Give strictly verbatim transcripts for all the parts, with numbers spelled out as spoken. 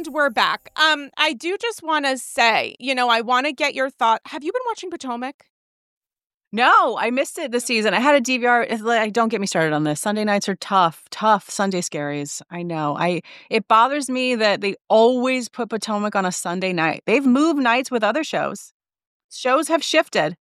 And we're back. Um, I do just want to say, you know, I want to get your thought. Have you been watching Potomac? No, I missed it this season. I had a D V R. It's like, don't get me started on this. Sunday nights are tough, tough Sunday scaries. I know. I it bothers me that they always put Potomac on a Sunday night. They've moved nights with other shows. Shows have shifted.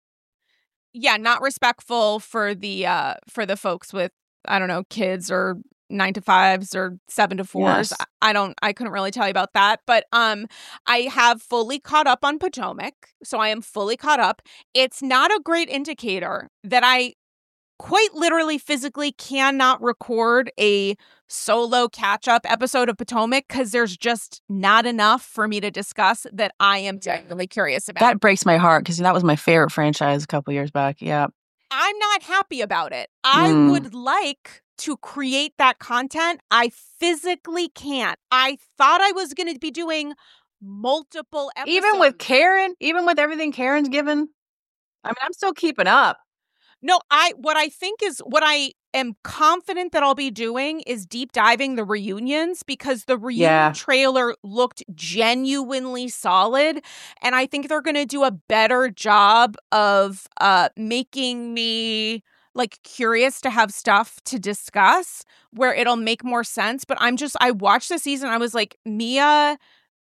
Yeah, not respectful for the uh for the folks with, I don't know, kids or nine to fives or seven to fours. Yes. I don't, I couldn't really tell you about that, but um, I have fully caught up on Potomac. So I am fully caught up. It's not a great indicator that I quite literally physically cannot record a solo catch-up episode of Potomac because there's just not enough for me to discuss that I am genuinely curious about. That breaks my heart because that was my favorite franchise a couple years back. Yeah. I'm not happy about it. I Mm. would like to create that content. I physically can't. I thought I was going to be doing multiple episodes. Even with Karen, even with everything Karen's given, I mean, I'm still keeping up. No, I what I think is what I am confident that I'll be doing is deep diving the reunions because the reunion Yeah. trailer looked genuinely solid, and I think they're going to do a better job of uh making me like curious to have stuff to discuss where it'll make more sense. But I'm just I watched the season, I was like, Mia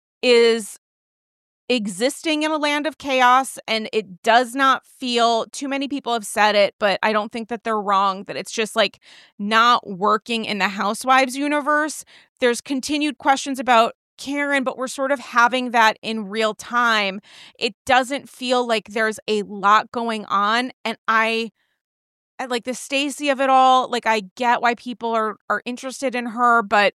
is existing in a land of chaos, and it does not feel, too many people have said it, but I don't think that they're wrong, that it's just like not working in the Housewives universe. There's continued questions about Karen, but we're sort of having that in real time. It doesn't feel like there's a lot going on, and I I like the Stacey of it all. Like, I get why people are are interested in her, but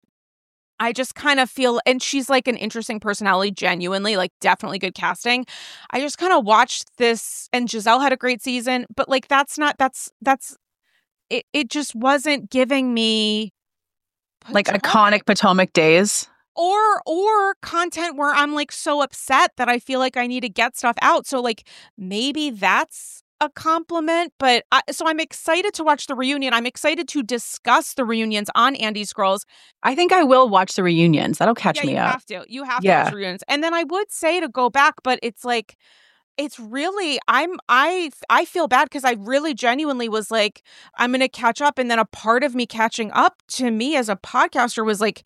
I just kind of feel, and she's like an interesting personality, genuinely, like definitely good casting. I just kind of watched this, and Giselle had a great season, but like that's not, that's, that's, it, it just wasn't giving me Like Potomac. iconic Potomac days. Or, or content where I'm like so upset that I feel like I need to get stuff out. So like maybe that's a compliment, but I, so I'm excited to watch the reunion. I'm excited to discuss the reunions on Andy Scrolls. I think I will watch the reunions. That'll catch Yeah, me you up. have to. You have to Yeah. watch the reunions. And then I would say to go back, but it's like, it's really, I'm, I, I feel bad because I really genuinely was like, I'm going to catch up. And then a part of me catching up to me as a podcaster was like,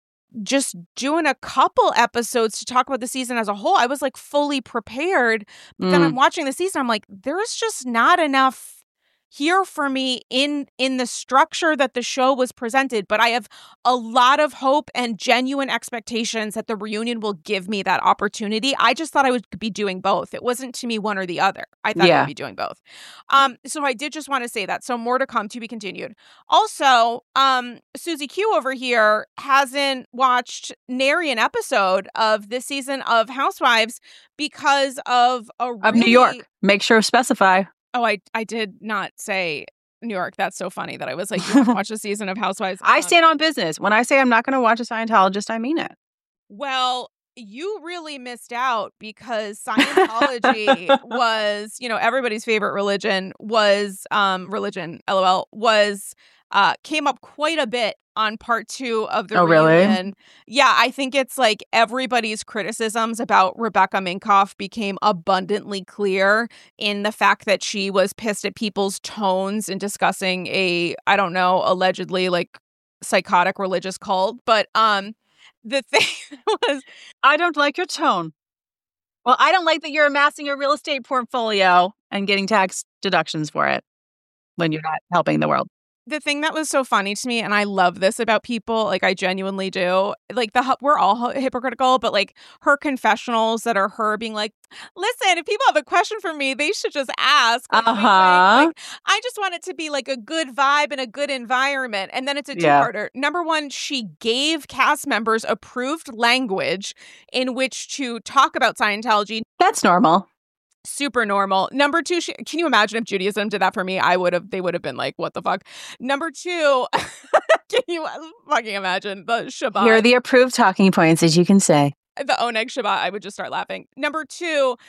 just doing a couple episodes to talk about the season as a whole. I was like fully prepared, but then Mm. I'm watching the season. I'm like, there's just not enough here for me in in the structure that the show was presented. But I have a lot of hope and genuine expectations that the reunion will give me that opportunity. I just thought I would be doing both. It wasn't to me one or the other. I thought I Yeah. would be doing both. Um, so I did just want to say that. So more to come, to be continued. Also, um, Susie Q over here hasn't watched nary an episode of this season of Housewives because of a Of New really- York. Make sure to specify. Oh, I I did not say New York. That's so funny that I was like, you have to watch a season of Housewives. I Um, stand on business. When I say I'm not going to watch a Scientologist, I mean it. Well, you really missed out because Scientology was, you know, everybody's favorite religion was um religion, LOL, was uh came up quite a bit on part two of the Oh, really? reunion. Yeah, I think it's like everybody's criticisms about Rebecca Minkoff became abundantly clear in the fact that she was pissed at people's tones in discussing a, I don't know, allegedly like psychotic religious cult. But um the thing was, I don't like your tone. Well, I don't like that you're amassing a real estate portfolio and getting tax deductions for it when you're not helping the world. the thing that was so funny to me, and I love this about people, like I genuinely do, like the we're all hypocritical, but like her confessionals that are her being like, listen, if people have a question for me, they should just ask. Like, wink, wink. Uh-huh. Like, I just want it to be like a good vibe and a good environment. And then it's a Yeah. two-parter. Number one, she gave cast members approved language in which to talk about Scientology. That's normal. Super normal. Number two, she, can you imagine if Judaism did that for me? I would have, they would have been like, what the fuck? Number two, can you fucking imagine the Shabbat? Here are the approved talking points, as you can say. the Oneg Shabbat, I would just start laughing. Number two,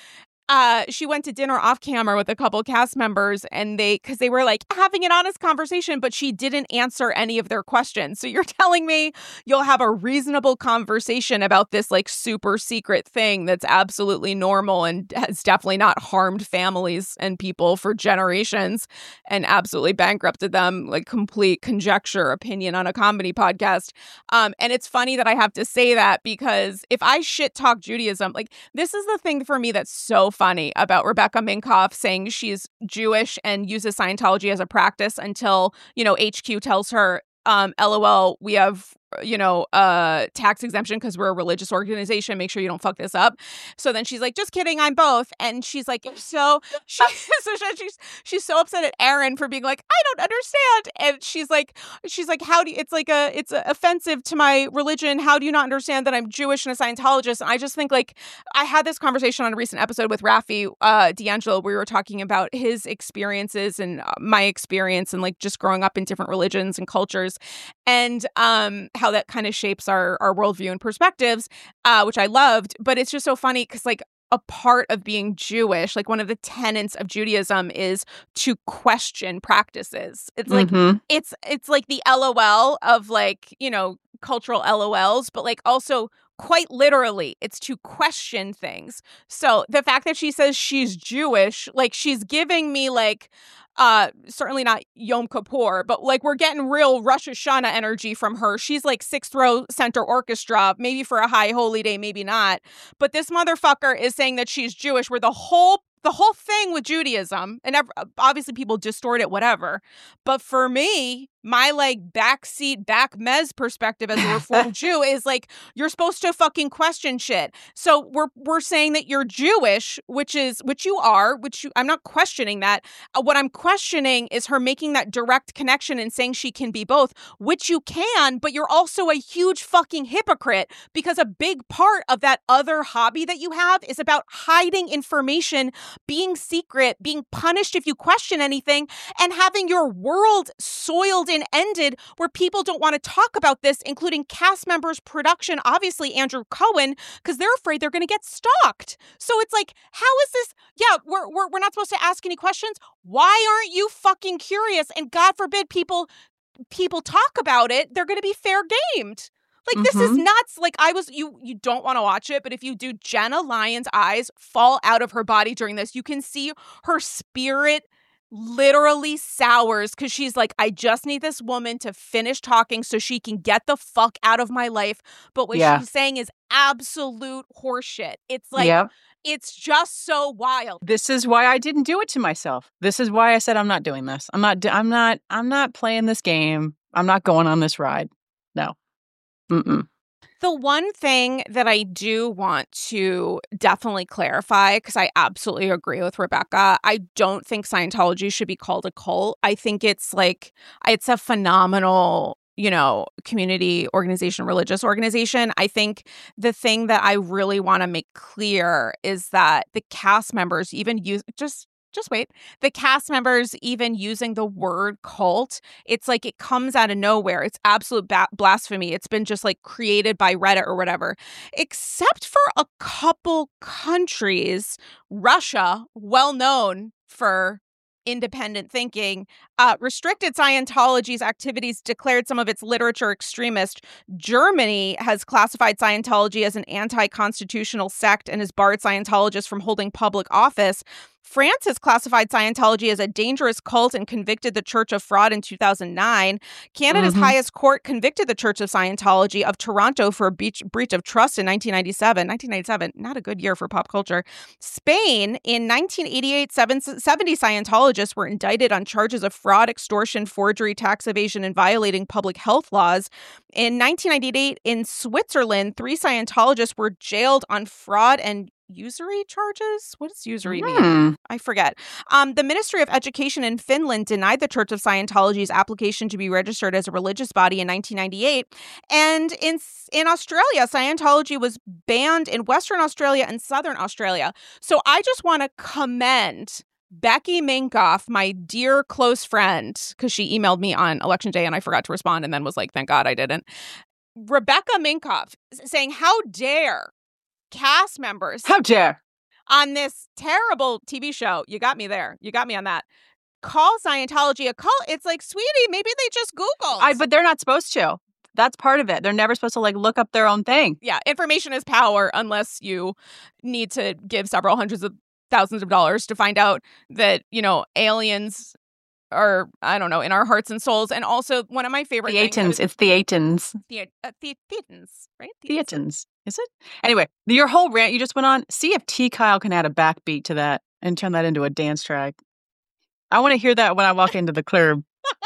uh, she went to dinner off camera with a couple cast members, and they, because they were like having an honest conversation, but she didn't answer any of their questions. So you're telling me you'll have a reasonable conversation about this like super secret thing that's absolutely normal and has definitely not harmed families and people for generations and absolutely bankrupted them, like complete conjecture opinion on a comedy podcast. Um, and it's funny that I have to say that because if I shit talk Judaism, like this is the thing for me that's so funny about Rebecca Minkoff saying she's Jewish and uses Scientology as a practice until, you know, H Q tells her, um, LOL, we have, you know, uh, tax exemption because we're a religious organization. Make sure you don't fuck this up. So then she's like, just kidding, I'm both. And she's like, so, she, so she's she's so upset at Aaron for being like, I don't understand. And she's like, she's like, how do you, it's like a, it's a offensive to my religion. How do you not understand that I'm Jewish and a Scientologist? And I just think like, I had this conversation on a recent episode with Rafi uh, D'Angelo, where we were talking about his experiences and uh, my experience and like just growing up in different religions and cultures. And, um, how that kind of shapes our, our worldview and perspectives, uh, which I loved. But it's just so funny because like a part of being Jewish, like one of the tenets of Judaism is to question practices. It's like, mm-hmm. it's, it's like the LOL of like, you know, cultural L O Ls, but like also quite literally, it's to question things. So the fact that she says she's Jewish, like she's giving me like, uh, certainly not Yom Kippur, but like we're getting real Rosh Hashanah energy from her. She's like sixth row center orchestra, maybe for a high holy day, maybe not. But this motherfucker is saying that she's Jewish, where the whole The whole thing with Judaism, and obviously people distort it, whatever. But for me, my like backseat, back mez perspective as a Reformed Jew is like, you're supposed to fucking question shit. So we're we're saying that you're Jewish, which is, which you are, which you, I'm not questioning that. Uh, what I'm questioning is her making that direct connection and saying she can be both, which you can, but you're also a huge fucking hypocrite because a big part of that other hobby that you have is about hiding information, being secret, being punished if you question anything, and having your world soiled and ended where people don't want to talk about this, including cast members, production, obviously Andrew Cohen, because they're afraid they're going to get stalked. So it's like, how is this? Yeah, we're, we're, we're not supposed to ask any questions. Why aren't you fucking curious? And God forbid people, people talk about it. They're going to be fair gamed. Like, this mm-hmm. is nuts. Like, I was, you you don't want to watch it, but if you do, Jenna Lyon's eyes fall out of her body during this. You can see her spirit literally sours because she's like, I just need this woman to finish talking so she can get the fuck out of my life. But what yeah. she's saying is absolute horseshit. It's like, yeah. it's just so wild. This is why I didn't do it to myself. This is why I said, I'm not doing this. I'm not, I'm not, I'm not playing this game. I'm not going on this ride. No. Mm-mm. The one thing that I do want to definitely clarify, because I absolutely agree with Rebecca, I don't think Scientology should be called a cult. I think it's like, it's a phenomenal, you know, community organization, religious organization. I think the thing that I really want to make clear is that the cast members even use, just Just wait. The cast members even using the word cult, it's like it comes out of nowhere. It's absolute ba- blasphemy. It's been just like created by Reddit or whatever. Except for a couple countries, Russia, well known for independent thinking, uh, restricted Scientology's activities, declared some of its literature extremist. Germany has classified Scientology as an anti-constitutional sect and has barred Scientologists from holding public office. France has classified Scientology as a dangerous cult and convicted the Church of fraud in two thousand nine. Canada's mm-hmm. highest court convicted the Church of Scientology of Toronto for a breach, breach of trust in nineteen ninety-seven. nineteen ninety-seven, not a good year for pop culture. Spain, in nineteen eighty-eight, seventy Scientologists were indicted on charges of fraud, extortion, forgery, tax evasion, and violating public health laws. In nineteen ninety-eight, in Switzerland, three Scientologists were jailed on fraud and usury charges? What does usury mean? Hmm. I forget. Um, the Ministry of Education in Finland denied the Church of Scientology's application to be registered as a religious body in nineteen ninety-eight. And in in Australia, Scientology was banned in Western Australia and Southern Australia. So I just want to commend Becky Minkoff, my dear close friend, because she emailed me on election day and I forgot to respond and then was like, thank God I didn't. Rebecca Minkoff saying, how dare cast members. How dare. on this terrible T V show. You got me there. You got me on that. Call Scientology a cult. It's like, sweetie, maybe they just Googled. I, but they're not supposed to. That's part of it. They're never supposed to like look up their own thing. Yeah, information is power unless you need to give several hundreds of thousands of dollars to find out that, you know, aliens are, I don't know, in our hearts and souls. And also one of my favorite Theatans. things. It's Theatans. The, uh, the, Theatans, right? Theatans. Is it? Anyway, your whole rant you just went on, see if T. Kyle can add a backbeat to that and turn that into a dance track. I want to hear that when I walk into the club.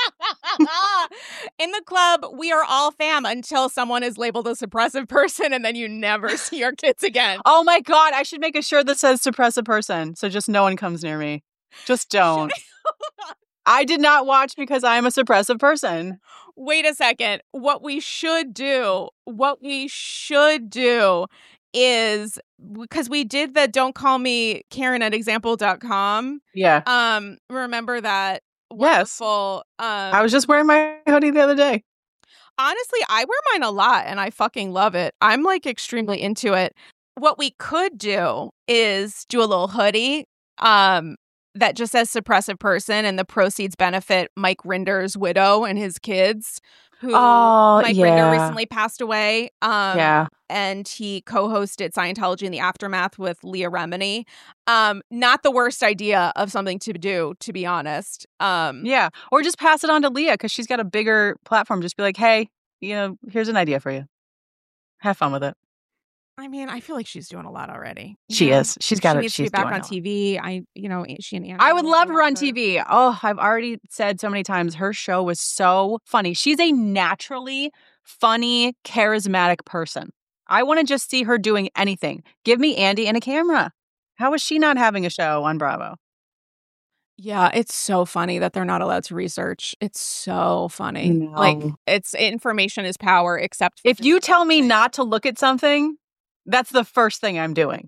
In the club, we are all fam until someone is labeled a suppressive person, and then you never see your kids again. Oh my God, I should make a shirt that says suppressive person, so just no one comes near me. Just don't. I did not watch because I am a suppressive person. Wait a second. What we should do, what we should do is, because we did the Don't Call Me Karen at example dot com. Yeah. Um, remember that Yes. wonderful. Um, I was just wearing my hoodie the other day. Honestly, I wear mine a lot and I fucking love it. I'm like extremely into it. What we could do is do a little hoodie um, that just says suppressive person, and the proceeds benefit Mike Rinder's widow and his kids, who Oh, Mike yeah. Rinder recently passed away. Um, Yeah. And he co-hosted Scientology in the Aftermath with Leah Remini. Um, not the worst idea of something to do, to be honest. Um, Yeah. Or just pass it on to Leah because she's got a bigger platform. Just be like, hey, you know, here's an idea for you. Have fun with it. I mean, I feel like she's doing a lot already. you She know? is. She's got She it. needs to She's be back doing on it. T V. I, you know, she and Anna. I would will love do her on lots of- T V. Oh, I've already said so many times her show was so funny. She's a naturally funny, charismatic person. I want to just see her doing anything. Give me Andy and a camera. How is she not having a show on Bravo? Yeah, it's so funny that they're not allowed to research. It's so funny. No. Like, it's information is power, except for If you this tell me thing. not to look at something, that's the first thing I'm doing.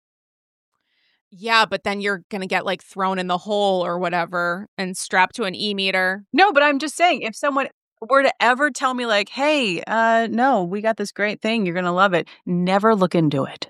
Yeah, but then you're gonna get like thrown in the hole or whatever and strapped to an e-meter. No, but I'm just saying, if someone were to ever tell me like, hey, uh, no, we got this great thing, you're going to love it, never look into it.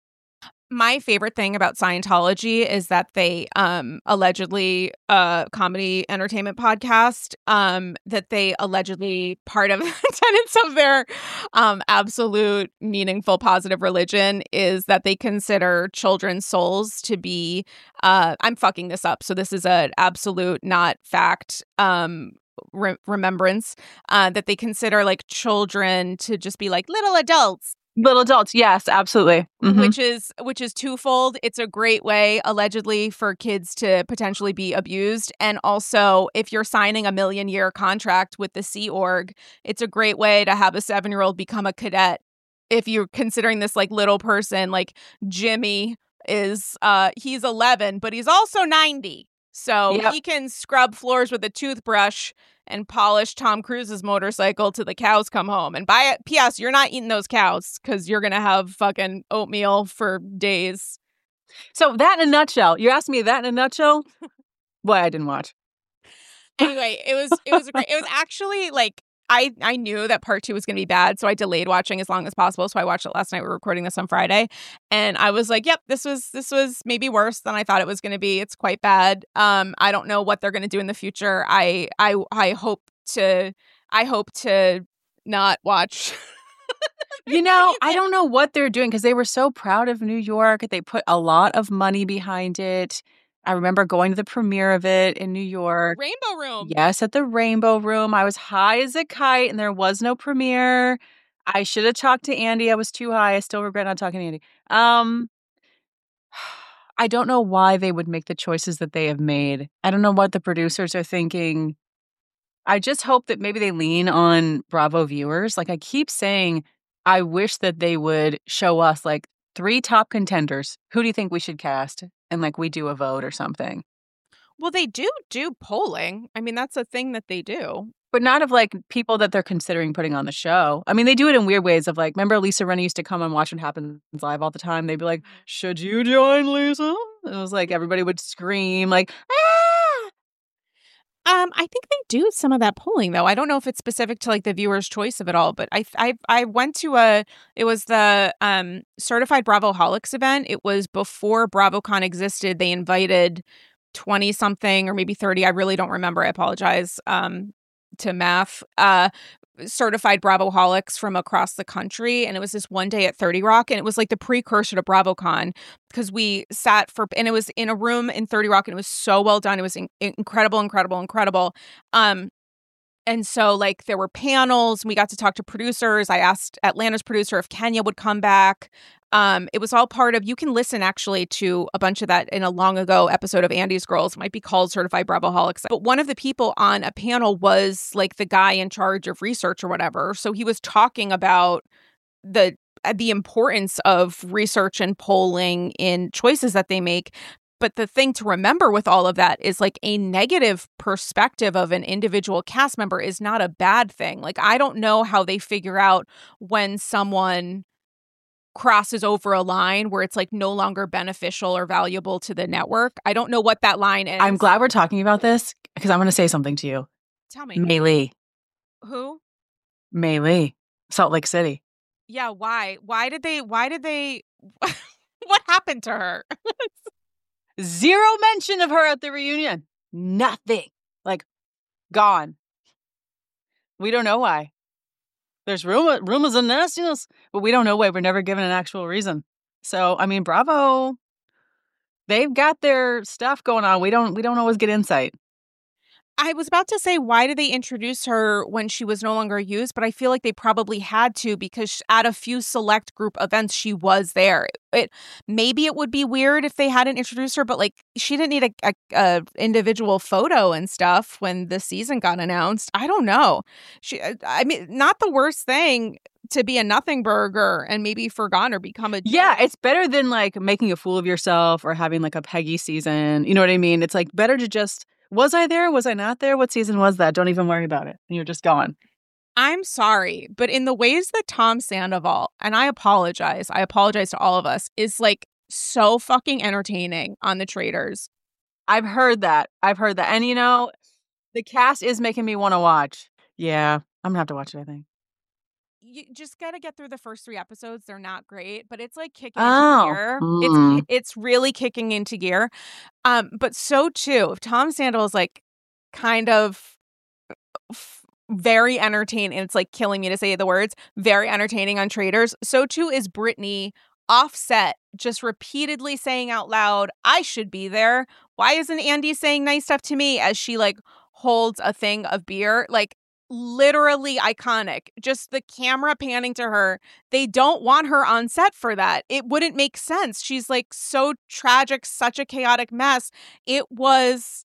My favorite thing about Scientology is that they um allegedly uh comedy entertainment podcast um that they allegedly part of the tenets of their um absolute meaningful positive religion is that they consider children's souls to be uh I'm fucking this up, so this is an absolute not fact um re- remembrance uh that they consider like children to just be like little adults. Little adults, yes, absolutely. Mm-hmm. Which is which is twofold. It's a great way, allegedly, for kids to potentially be abused. And also, if you're signing a million year contract with the Sea Org, it's a great way to have a seven year old become a cadet. If you're considering this like little person, like Jimmy is, uh, he's eleven, but he's also ninety. So Yep. he can scrub floors with a toothbrush and polish Tom Cruise's motorcycle till the cows come home. And by P S, you're not eating those cows because you're going to have fucking oatmeal for days. So that in a nutshell, you asked me that in a nutshell? Boy, I didn't watch. Anyway, it was it was great. It was actually like I I knew that part two was going to be bad, so I delayed watching as long as possible. So I watched it last night. We're recording this on Friday, and I was like, "Yep, this was this was maybe worse than I thought it was going to be. It's quite bad. Um, I don't know what they're going to do in the future. I I I hope to I hope to not watch." You know, I don't know what they're doing because they were so proud of New York. They put a lot of money behind it. I remember going to the premiere of it in New York. Rainbow Room. Yes, at the Rainbow Room. I was high as a kite and there was no premiere. I should have talked to Andy. I was too high. I still regret not talking to Andy. Um, I don't know why they would make the choices that they have made. I don't know what the producers are thinking. I just hope that maybe they lean on Bravo viewers. Like I keep saying, I wish that they would show us like three top contenders. Who do you think we should cast? And like we do a vote or something. Well, they do do polling. I mean, that's a thing that they do. But not of like people that they're considering putting on the show. I mean, they do it in weird ways of like, remember Lisa Rennie used to come and watch What Happens Live all the time? They'd be like, should you join Lisa? And it was like everybody would scream like, ah! Um, I think they do some of that polling though. I don't know if it's specific to like the viewer's choice of it all, but I I I went to a it was the um Certified Bravoholics event. It was before BravoCon existed. They invited twenty something or maybe thirty. I really don't remember. I apologize um to math. Uh certified Bravoholics from across the country. And it was this one day at thirty Rock. And it was like the precursor to BravoCon because we sat for, and it was in a room in thirty Rock and it was so well done. It was in, incredible, incredible, incredible. Um, and so like there were panels and we got to talk to producers. I asked Atlanta's producer if Kenya would come back. Um, it was all part of, you can listen actually to a bunch of that in a long ago episode of Andy's Girls. It might be called Certified Bravoholics. But one of the people on a panel was like the guy in charge of research or whatever. So he was talking about the the importance of research and polling in choices that they make. But the thing to remember with all of that is like a negative perspective of an individual cast member is not a bad thing. Like, I don't know how they figure out when someone crosses over a line where it's like no longer beneficial or valuable to the network. I don't know what that line is. I'm glad we're talking about this because I'm going to say something to you. Tell me. Mei Lee. Who? Mei Lee. Salt Lake City. Yeah, why? Why did they, why did they, what happened to her? Zero mention of her at the reunion. Nothing. Like, gone. We don't know why. There's rumor, rumors and nastiness, but we don't know why. We're never given an actual reason. So, I mean, Bravo, they've got their stuff going on. We don't, we don't always get insight. I was about to say, why did they introduce her when she was no longer used? But I feel like they probably had to because at a few select group events, she was there. It maybe it would be weird if they hadn't introduced her, but like she didn't need a, a, a individual photo and stuff when the season got announced. I don't know. She, I mean, not the worst thing to be a nothing burger and maybe forgotten or become a yeah. It's better than like making a fool of yourself or having like a Peggy season. You know what I mean? It's like better to just. Was I there? Was I not there? What season was that? Don't even worry about it. And you're just gone. I'm sorry, but in the ways that Tom Sandoval, and I apologize, I apologize to all of us, is like so fucking entertaining on The Traitors. I've heard that. I've heard that. And you know, the cast is making me want to watch. Yeah, I'm going to have to watch it, I think. You just got to get through the first three episodes. They're not great, but it's like kicking oh. into gear. Mm. It's it's really kicking into gear. Um, but so too, if Tom Sandoval is like kind of f- very entertaining, and it's like killing me to say the words, very entertaining on Traitors, so too is Brittany offset, just repeatedly saying out loud, I should be there. Why isn't Andy saying nice stuff to me as she like holds a thing of beer? Like, literally iconic. Just the camera panning to her. They don't want her on set for that. It wouldn't make sense. She's like so tragic, such a chaotic mess. It was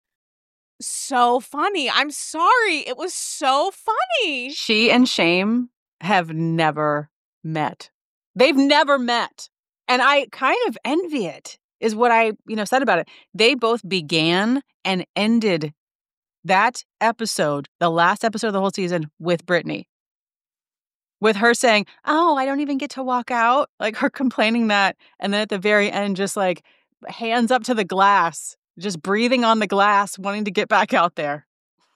so funny. I'm sorry. It was so funny. She and Shame have never met. They've never met. And I kind of envy it, is what I, you know, said about it. They both began and ended that episode, the last episode of the whole season, with Brittany. With her saying, oh, I don't even get to walk out. Like her complaining that. And then at the very end, just like hands up to the glass, just breathing on the glass, wanting to get back out there.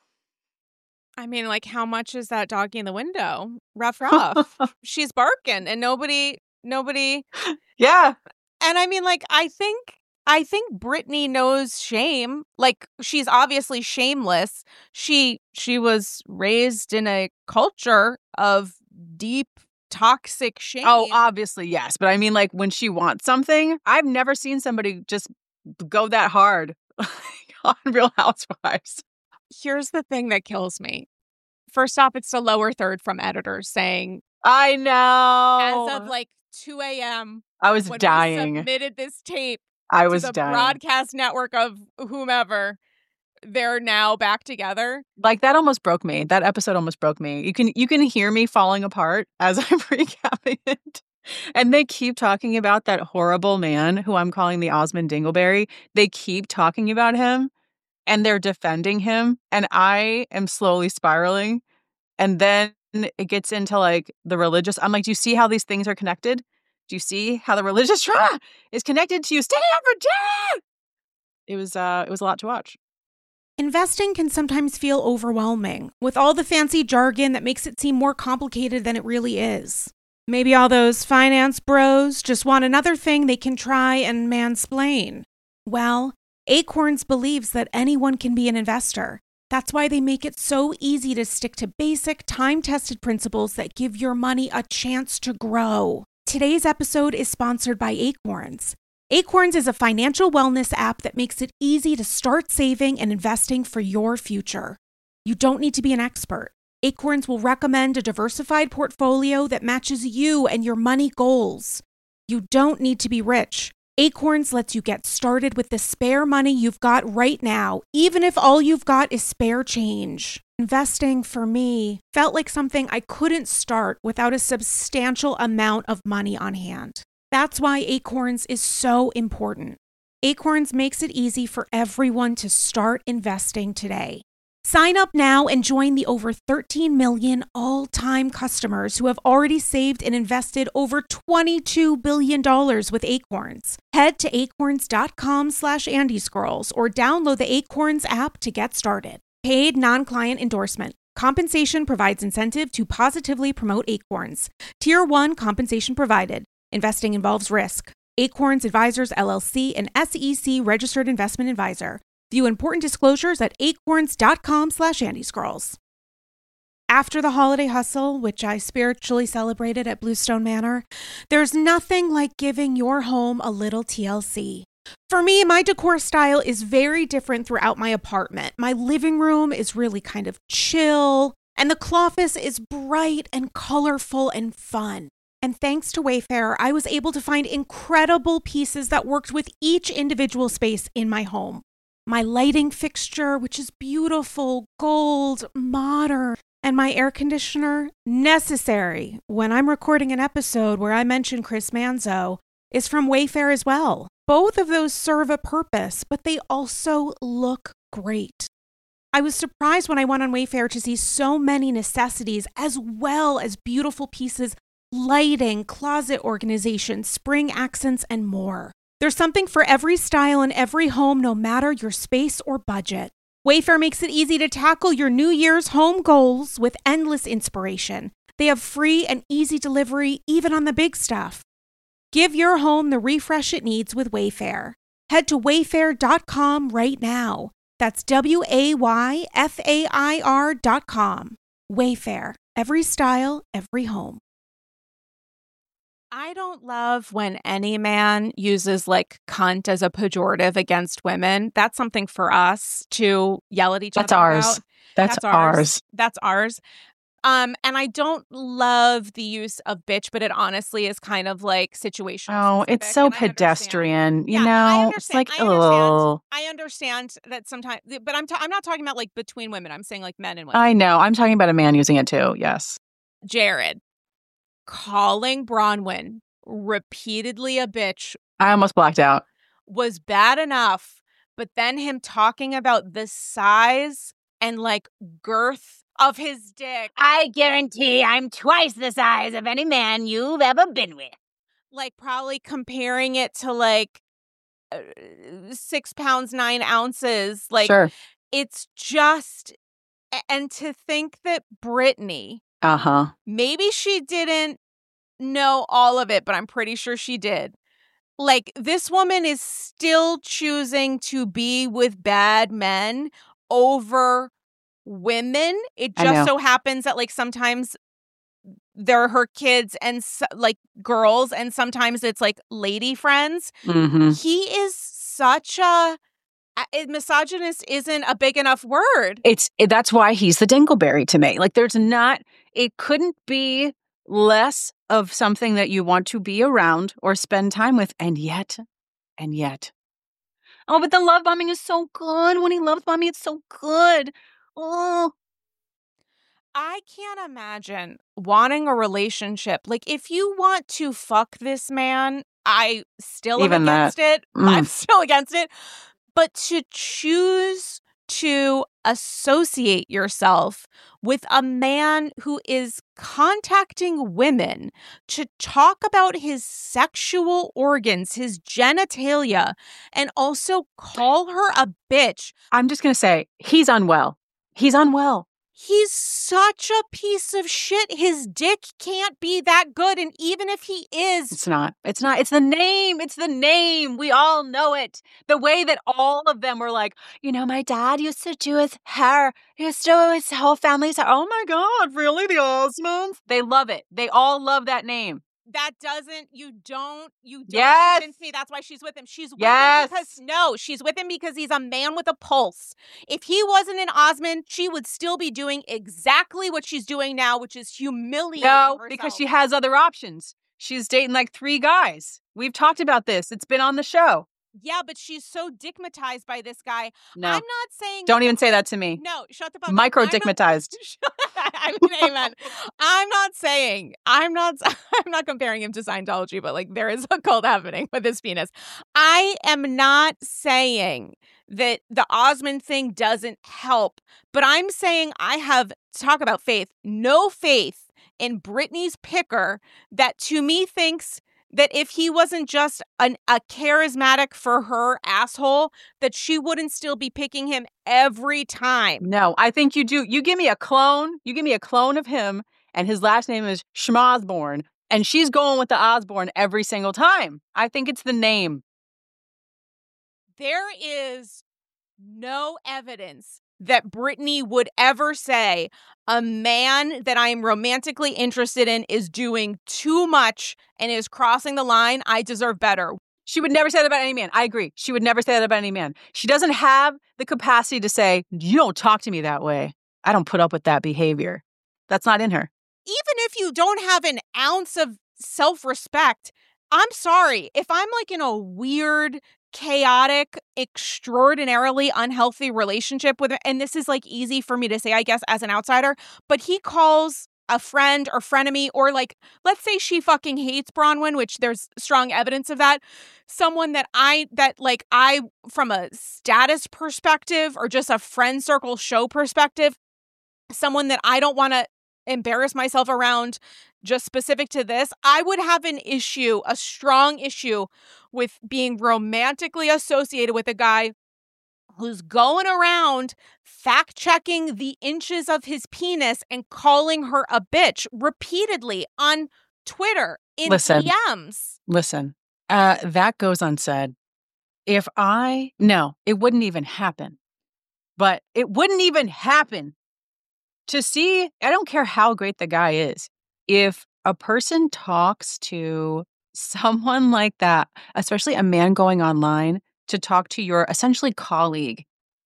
I mean, like, how much is that doggy in the window? Rough, rough. She's barking and nobody, nobody. Yeah. And I mean, like, I think. I think Brittany knows shame. Like, she's obviously shameless. She she was raised in a culture of deep, toxic shame. Oh, obviously, yes. But I mean, like, when she wants something, I've never seen somebody just go that hard on Real Housewives. Here's the thing that kills me. First off, it's the lower third from editors saying, I know. As of like two a.m. I was when dying. we submitted this tape. I was to the dying. broadcast network of whomever, they're now back together. Like, that almost broke me. That episode almost broke me. You can you can hear me falling apart as I'm recapping it. And they keep talking about that horrible man who I'm calling the Osmond Dingleberry. They keep talking about him and they're defending him. And I am slowly spiraling. And then it gets into like the religious. I'm like, do you see how these things are connected? Do you see how the religious trauma is connected to you standing up for Jen? It was uh, it was a lot to watch. Investing can sometimes feel overwhelming, with all the fancy jargon that makes it seem more complicated than it really is. Maybe all those finance bros just want another thing they can try and mansplain. Well, Acorns believes that anyone can be an investor. That's why they make it so easy to stick to basic, time-tested principles that give your money a chance to grow. Today's episode is sponsored by Acorns. Acorns is a financial wellness app that makes it easy to start saving and investing for your future. You don't need to be an expert. Acorns will recommend a diversified portfolio that matches you and your money goals. You don't need to be rich. Acorns lets you get started with the spare money you've got right now, even if all you've got is spare change. Investing, for me, felt like something I couldn't start without a substantial amount of money on hand. That's why Acorns is so important. Acorns makes it easy for everyone to start investing today. Sign up now and join the over thirteen million all-time customers who have already saved and invested over twenty-two billion dollars with Acorns. Head to acorns.com slash Andy Scrolls or download the Acorns app to get started. Paid non-client endorsement. Compensation provides incentive to positively promote Acorns. Tier one compensation provided. Investing involves risk. Acorns Advisors, L L C, an S E C registered investment advisor. View important disclosures at acorns.com slash Andy Scrolls. After the holiday hustle, which I spiritually celebrated at Bluestone Manor, there's nothing like giving your home a little T L C. For me, my decor style is very different throughout my apartment. My living room is really kind of chill, and the cloffice is bright and colorful and fun. And thanks to Wayfair, I was able to find incredible pieces that worked with each individual space in my home. My lighting fixture, which is beautiful, gold, modern, and my air conditioner, necessary when I'm recording an episode where I mention Chris Manzo, is from Wayfair as well. Both of those serve a purpose, but they also look great. I was surprised when I went on Wayfair to see so many necessities as well as beautiful pieces, lighting, closet organization, spring accents, and more. There's something for every style in every home, no matter your space or budget. Wayfair makes it easy to tackle your New Year's home goals with endless inspiration. They have free and easy delivery, even on the big stuff. Give your home the refresh it needs with Wayfair. Head to wayfair dot com right now. That's W A Y F A I R dot com. Wayfair. Every style, every home. I don't love when any man uses like cunt as a pejorative against women. That's something for us to yell at each That's other ours. about. That's, That's ours. ours. That's ours. Um, and I don't love the use of bitch, but it honestly is kind of like situational. Oh, it's specific, so and I understand. pedestrian. You Yeah, I know, it's understand. like, I understand. oh, I understand that sometimes, but I'm ta- I'm not talking about like between women. I'm saying like men and women. I know. I'm talking about a man using it too. Yes. Jared calling Bronwyn repeatedly a bitch I almost blacked out. was bad enough, but then him talking about the size and like girth of his dick. I guarantee I'm twice the size of any man you've ever been with. Like probably comparing it to like uh, six pounds, nine ounces. Like Sure. it's just, and to think that Brittany, Uh-huh. maybe she didn't know all of it, but I'm pretty sure she did. Like, this woman is still choosing to be with bad men over women. It I know. just so happens that, like, sometimes they're her kids and, so, like, girls, and sometimes it's, like, lady friends. Mm-hmm. He is such a... Uh, misogynist isn't a big enough word. It's it, that's why he's the dingleberry to me. Like, there's not... It couldn't be less of something that you want to be around or spend time with, and yet, and yet. Oh, but the love bombing is so good. When he loves mommy, it's so good. Oh. I can't imagine wanting a relationship. Like, if you want to fuck this man, I still am Even against that. it. Mm. I'm still against it. But to choose to associate yourself with a man who is contacting women to talk about his sexual organs, his genitalia, and also call her a bitch. I'm just going to say, he's unwell. He's unwell. He's such a piece of shit. His dick can't be that good. And even if he is, It's not. It's not. It's the name. It's the name. We all know it. The way that all of them were like, you know, my dad used to do his hair. He used to do his whole family's hair. Oh my God, really? The Osmonds? They love it. They all love that name. that doesn't, you don't, you don't Yes. convince me that's why she's with him. She's with Yes. him because, no, she's with him because he's a man with a pulse. If he wasn't an Osmond, she would still be doing exactly what she's doing now, which is humiliating No, herself. because she has other options. She's dating like three guys. We've talked about this. It's been on the show. Yeah, but she's so digmatized by this guy. No. I'm not saying... Don't even say that to me. No, shut the fuck up. Micro-digmatized. I mean, amen. I'm not saying, I'm not, I'm not comparing him to Scientology, but like there is a cult happening with his penis. I am not saying that the Osmond thing doesn't help, but I'm saying I have, talk about faith, no faith in Britney's picker that to me thinks that if he wasn't just an, a charismatic for her asshole, that she wouldn't still be picking him every time. No, I think you do. You give me a clone. You give me a clone of him, and his last name is Schmosborn, and she's going with the Osborne every single time. I think it's the name. There is no evidence that Britney would ever say a man that I am romantically interested in is doing too much and is crossing the line. I deserve better. She would never say that about any man. I agree. She would never say that about any man. She doesn't have the capacity to say, you don't talk to me that way. I don't put up with that behavior. That's not in her. Even if you don't have an ounce of self-respect, I'm sorry. If I'm like in a weird, chaotic, extraordinarily unhealthy relationship with, and this is like easy for me to say, I guess, as an outsider, but he calls a friend or frenemy, or like, let's say she fucking hates Bronwyn, which there's strong evidence of that. Someone that I, that like I, from a status perspective or just a friend circle show perspective, someone that I don't want to embarrass myself around just specific to this, I would have an issue, a strong issue with being romantically associated with a guy who's going around fact-checking the inches of his penis and calling her a bitch repeatedly on Twitter in Listen. D Ms. Listen, uh, that goes unsaid. If I, no, it wouldn't even happen. But it wouldn't even happen to see, I don't care how great the guy is. If a person talks to someone like that, especially a man going online to talk to your essentially colleague,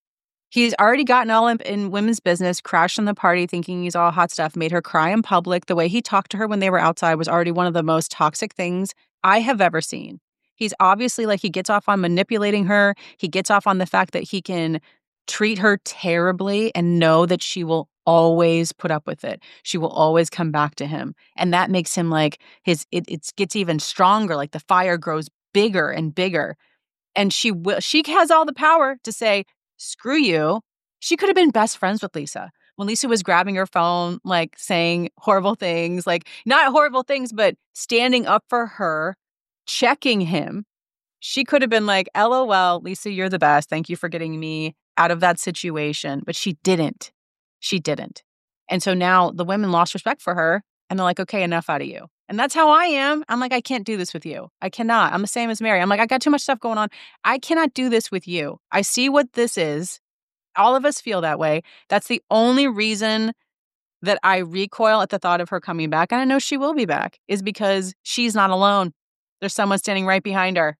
he's already gotten all in, in women's business, crashed on the party thinking he's all hot stuff, made her cry in public. The way he talked to her when they were outside was already one of the most toxic things I have ever seen. He's obviously like, he gets off on manipulating her. He gets off on the fact that he can treat her terribly and know that she will always put up with it. She will always come back to him. And that makes him like his, it it gets even stronger. Like the fire grows bigger and bigger. And she will, she has all the power to say, screw you. She could have been best friends with Lisa. When Lisa was grabbing her phone, like saying horrible things, like not horrible things, but standing up for her, checking him. She could have been like, LOL, Lisa, you're the best. Thank you for getting me out of that situation. But she didn't. She didn't. And so now the women lost respect for her and they're like, okay, enough out of you. And that's how I am. I'm like, I can't do this with you. I cannot. I'm the same as Mary. I'm like, I got too much stuff going on. I cannot do this with you. I see what this is. All of us feel that way. That's the only reason that I recoil at the thought of her coming back. And I know she will be back, is because she's not alone. There's someone standing right behind her.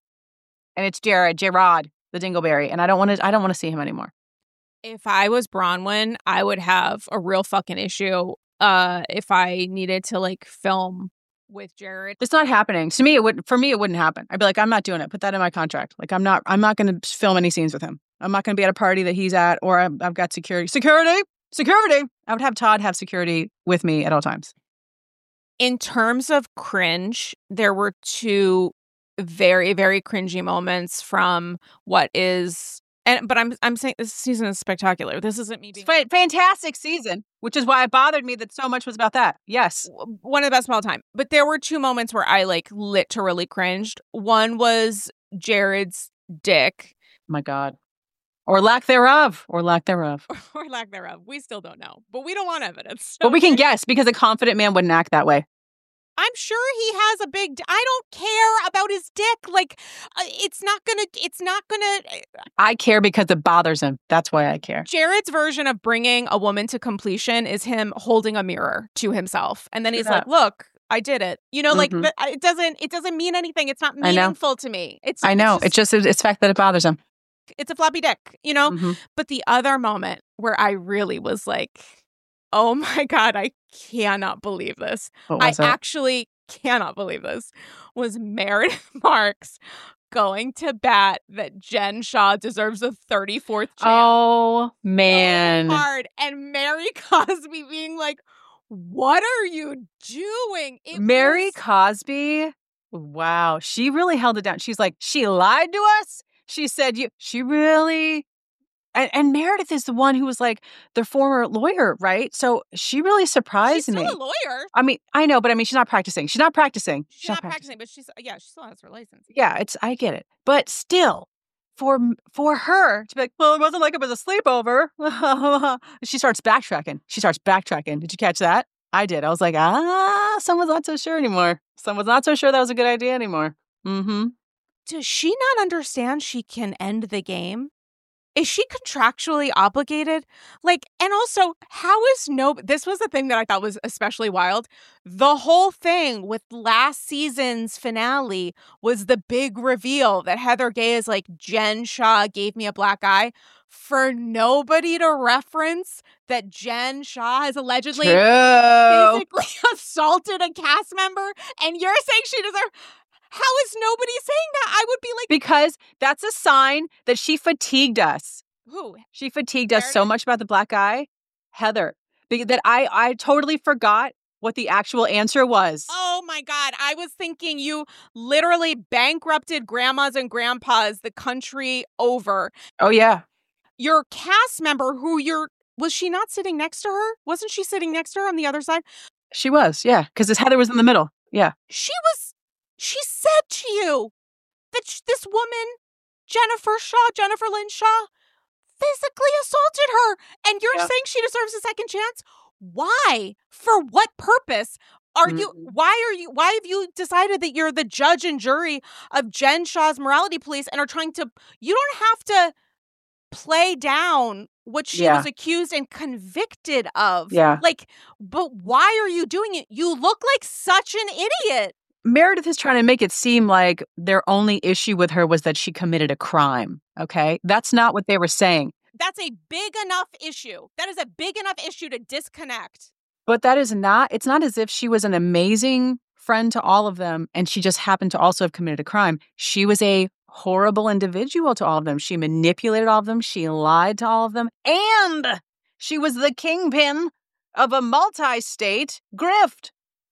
And it's Jared, Gerard, the Dingleberry. And I don't want to, I don't want to see him anymore. If I was Bronwyn, I would have a real fucking issue uh, if I needed to like film with Jared. It's not happening. To me, it would, for me, it wouldn't happen. I'd be like, I'm not doing it. Put that in my contract. Like, I'm not, I'm not going to film any scenes with him. I'm not going to be at a party that he's at, or I've, I've got security. Security! Security! I would have Todd have security with me at all times. In terms of cringe, there were two very, very cringy moments from what is And but I'm I'm saying this season is spectacular. This isn't me being Fa- fantastic season, which is why it bothered me that so much was about that. Yes. w- one of the best of all time. But there were two moments where I like literally cringed. One was Jared's dick. My God. Or lack thereof. Or lack thereof. Or lack thereof. We still don't know. But we don't want evidence. But we can okay? guess because a confident man wouldn't act that way. I'm sure he has a big. D- I don't care about his dick. Like, uh, it's not gonna. It's not gonna. I care because it bothers him. That's why I care. Jared's version of bringing a woman to completion is him holding a mirror to himself, and then he's Yeah. like, "Look, I did it." You know, like Mhm. but it doesn't. It doesn't mean anything. It's not I know. meaningful to me. It's. I know. It's just, it's the fact that it bothers him. It's a floppy dick. You know. Mhm. But the other moment where I really was like, "Oh my God, I cannot believe this." What I was it? actually cannot believe this. Was Meredith Marks going to bat that Jen Shaw deserves a thirty-fourth chance? Oh, So man. hard. And Mary Cosby being like, "What are you doing?" It Mary was- Cosby. Wow. She really held it down. She's like, she lied to us. She said, you, she really. And, and Meredith is the one who was like the former lawyer, right? So she really surprised she's me. still a lawyer. I mean, I know, but I mean, she's not practicing. She's not practicing. She's not practicing, but she's yeah, she still has her license. Yeah, it's, I get it. But still, for for her to be like, well, it wasn't like it was a sleepover. She starts backtracking. She starts backtracking. Did you catch that? I did. I was like, ah, someone's not so sure anymore. Someone's not so sure that was a good idea anymore. Mm-hmm. Does she not understand she can end the game? Is she contractually obligated? Like, and also, how is no, this was the thing that I thought was especially wild. The whole thing with last season's finale was the big reveal that Heather Gay is like, Jen Shaw gave me a black eye, for nobody to reference that Jen Shaw has allegedly True. physically assaulted a cast member, and you're saying she deserves. How is nobody saying that? I would be like, Because that's a sign that she fatigued us. who? She fatigued us so Meredith? much about the black eye. Heather. Be- That I, I totally forgot what the actual answer was. Oh my God. I was thinking you literally bankrupted grandmas and grandpas the country over. Oh, yeah. Your cast member who you're, was she not sitting next to her? Wasn't she sitting next to her on the other side? She was, yeah. Because Heather was in the middle. Yeah. She was, she said to you that sh- this woman, Jennifer Shaw, Jennifer Lynn Shaw, physically assaulted her. And you're Yeah. saying she deserves a second chance? Why? For what purpose? Are you, Mm-mm. why are you, why have you decided that you're the judge and jury of Jen Shaw's morality police and are trying to, you don't have to play down what she Yeah. was accused and convicted of. Yeah. Like, but why are you doing it? You look like such an idiot. Meredith is trying to make it seem like their only issue with her was that she committed a crime. Okay. That's not what they were saying. That's a big enough issue. That is a big enough issue to disconnect. But that is not, it's not as if she was an amazing friend to all of them and she just happened to also have committed a crime. She was a horrible individual to all of them. She manipulated all of them. She lied to all of them. And she was the kingpin of a multi-state grift.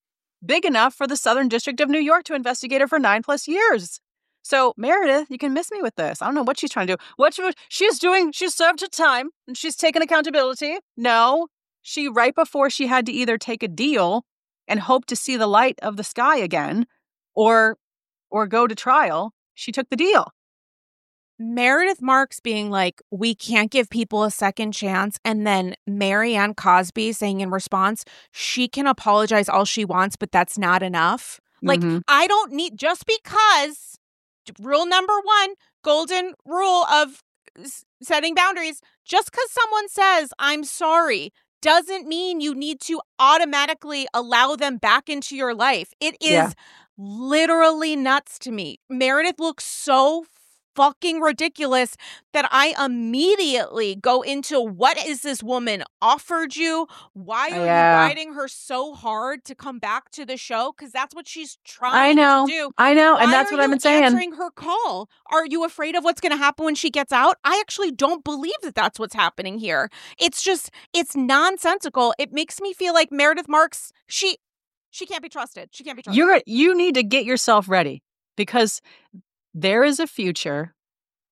Big enough for the Southern District of New York to investigate her for nine plus years. So, Meredith, you can miss me with this. I don't know what she's trying to do. What she, she's doing, she's served her time and she's taken accountability. No, she, right before she had to either take a deal and hope to see the light of the sky again or or go to trial, she took the deal. Meredith Marks being like, we can't give people a second chance. And then Marianne Cosby saying in response, she can apologize all she wants, but that's not enough. Like, Mhm. I don't need, just because rule number one, golden rule of s- setting boundaries, just because someone says, I'm sorry, doesn't mean you need to automatically allow them back into your life. It is Yeah. literally nuts to me. Meredith looks so fucking ridiculous that I immediately go into what is this woman offered you? Why are Yeah. you riding her so hard to come back to the show? Because that's what she's trying I know. to do. I know. And Why that's are what I've you been saying. answering her call? Are you afraid of what's going to happen when she gets out? I actually don't believe that that's what's happening here. It's just, it's nonsensical. It makes me feel like Meredith Marks, she, she can't be trusted. She can't be trusted. You're you need to get yourself ready because there is a future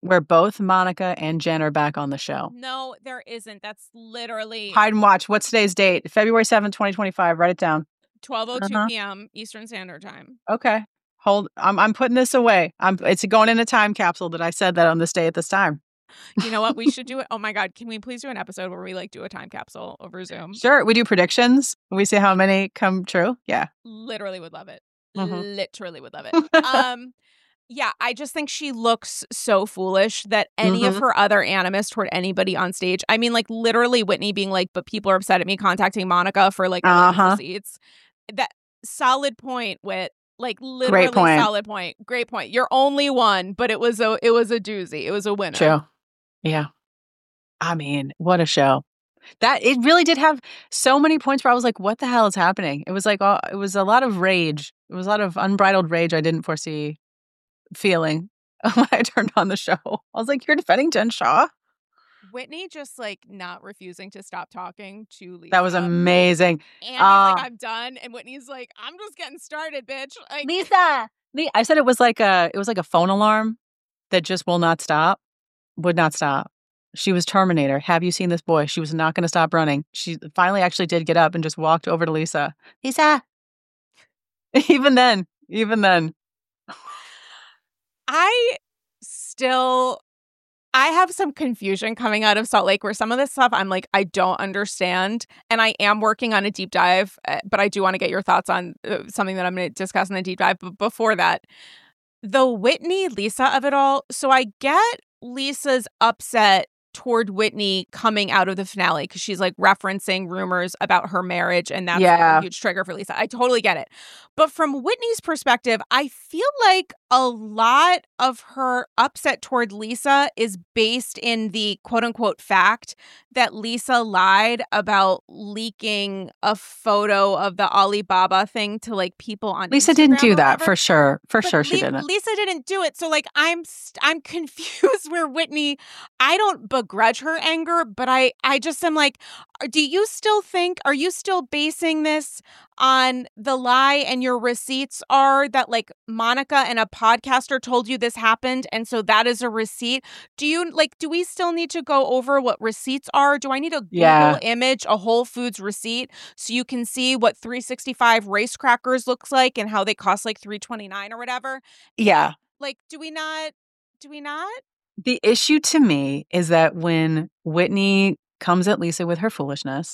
where both Monica and Jen are back on the show. No, there isn't. That's literally Hide and watch. What's today's date? February seventh, twenty twenty-five. Write it down. twelve oh two Uh-huh. p.m. Eastern Standard Time. Okay. Hold. I'm I'm putting this away. I'm. It's going in a time capsule that I said that on this day at this time. You know what? We should do it. Oh my God. Can we please do an episode where we like do a time capsule over Zoom? Sure. We do predictions. We see how many come true. Yeah. Literally would love it. Mhm. Literally would love it. um, yeah, I just think she looks so foolish that any of Mhm. her other animus toward anybody on stage. I mean, like literally Whitney being like, but people are upset at me contacting Monica for like Uh-huh. receipts. That solid point, Whit. Like literally Great point. solid point. Great point. You're only one, but it was a it was a doozy. It was a winner. True. Yeah. I mean, what a show. That it really did have so many points where I was like, what the hell is happening? It was like, oh, it was a lot of rage. It was a lot of unbridled rage I didn't foresee feeling when I turned on the show. I was like, you're defending Jen Shaw? Whitney just like not refusing to stop talking to Lisa. That was amazing. And he's Uh, like, I'm done. And Whitney's like, I'm just getting started, bitch. Like, Lisa. Le- I said it was like a it was like a phone alarm that just will not stop, would not stop. She was Terminator. Have you seen this boy? She was not going to stop running. She finally actually did get up and just walked over to Lisa. Lisa. Even then, even then. I still I have some confusion coming out of Salt Lake where some of this stuff I'm like, I don't understand. And I am working on a deep dive, uh, but I do want to get your thoughts on uh, something that I'm going to discuss in the deep dive. But before that, the Whitney Lisa of it all. So I get Lisa's upset toward Whitney coming out of the finale because she's like referencing rumors about her marriage, and that's Yeah. a huge trigger for Lisa. I totally get it. But from Whitney's perspective, I feel like a lot of her upset toward Lisa is based in the quote unquote fact that Lisa lied about leaking a photo of the Alibaba thing to like people on Lisa Instagram didn't do or that whatever. for sure. For But sure she Li- didn't. Lisa didn't do it. So like I'm st- I'm confused where Whitney, I don't begrudge her anger, but I I just am like, are- do you still think, are you still basing this on the lie, and your receipts are that like Monica and a podcaster told you this happened and so that is a receipt? Do you like, do we still need to go over what receipts are? Do I need a Google Yeah. image a Whole Foods receipt so you can see what three sixty-five race crackers looks like and how they cost like three twenty-nine or whatever? Yeah. Like, do we not? Do we not? The issue to me is that when Whitney comes at Lisa with her foolishness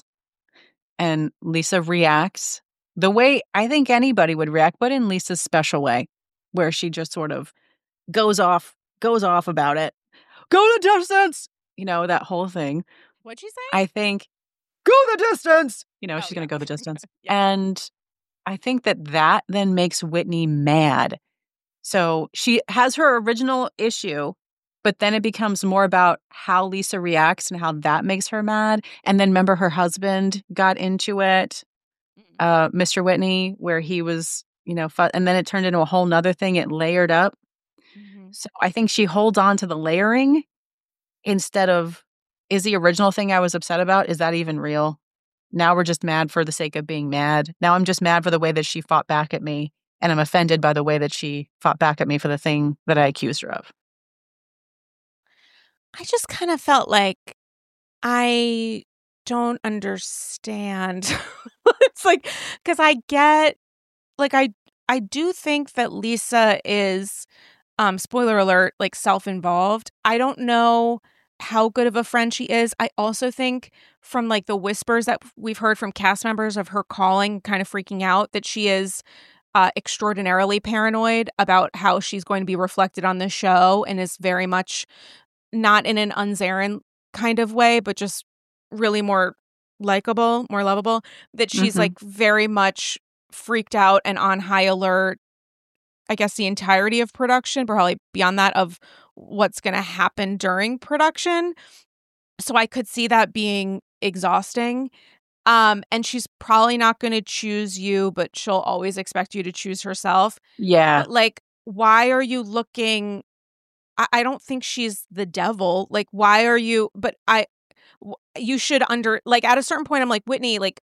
and Lisa reacts the way I think anybody would react, but in Lisa's special way, where she just sort of goes off, goes off about it. Go the distance! You know, that whole thing. What'd you say? I think, go the distance! You know, Oh, she's yeah. going to go the distance. Yeah. And I think that that then makes Whitney mad. So she has her original issue, but then it becomes more about how Lisa reacts and how that makes her mad. And then remember her husband got into it, uh, Mister Whitney, where he was, you know, fu- and then it turned into a whole nother thing. It layered up. Mhm. So I think she holds on to the layering instead of, is the original thing I was upset about, is that even real? Now we're just mad for the sake of being mad. Now I'm just mad for the way that she fought back at me. And I'm offended by the way that she fought back at me for the thing that I accused her of. I just kind of felt like I don't understand. It's like, because I get, like, I I do think that Lisa is, um, spoiler alert, like self-involved. I don't know how good of a friend she is. I also think from like the whispers that we've heard from cast members of her calling, kind of freaking out, that she is uh, extraordinarily paranoid about how she's going to be reflected on the show, and is very much not in an Unzarin kind of way, but just really more likable, more lovable, that she's Mhm. like very much freaked out and on high alert, I guess the entirety of production, probably beyond that, of what's going to happen during production. So I could see that being exhausting. Um, and she's probably not going to choose you, but she'll always expect you to choose herself. Yeah. But like, why are you looking? I, I don't think she's the devil. Like, why are you? But I, w- you should under, like, at a certain point, I'm like, Whitney, like,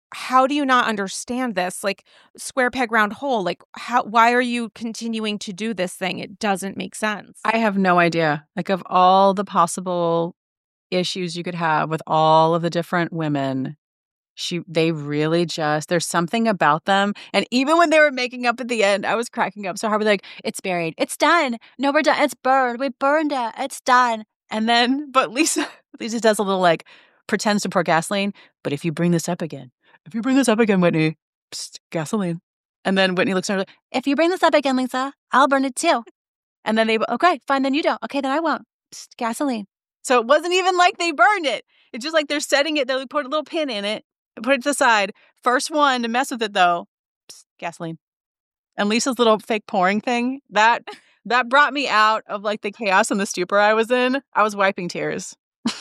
how do you not understand this? Like, square peg round hole. Like, how? Why are you continuing to do this thing? It doesn't make sense. I have no idea. Like, of all the possible issues you could have with all of the different women, she they really just, there's something about them. And even when they were making up at the end, I was cracking up so hard. We're like, it's buried. It's done. No, we're done. It's burned. We burned it. It's done. And then, but Lisa, Lisa does a little like, pretends to pour gasoline. But if you bring this up again, if you bring this up again, Whitney, psst, gasoline. And then Whitney looks at her like, if you bring this up again, Lisa, I'll burn it too. And then they, okay, fine, then you don't. Okay, then I won't. Psst, gasoline. So it wasn't even like they burned it. It's just like they're setting it, they put a little pin in it, put it to the side. First one to mess with it though, psst, gasoline. And Lisa's little fake pouring thing, that that brought me out of like the chaos and the stupor I was in. I was wiping tears.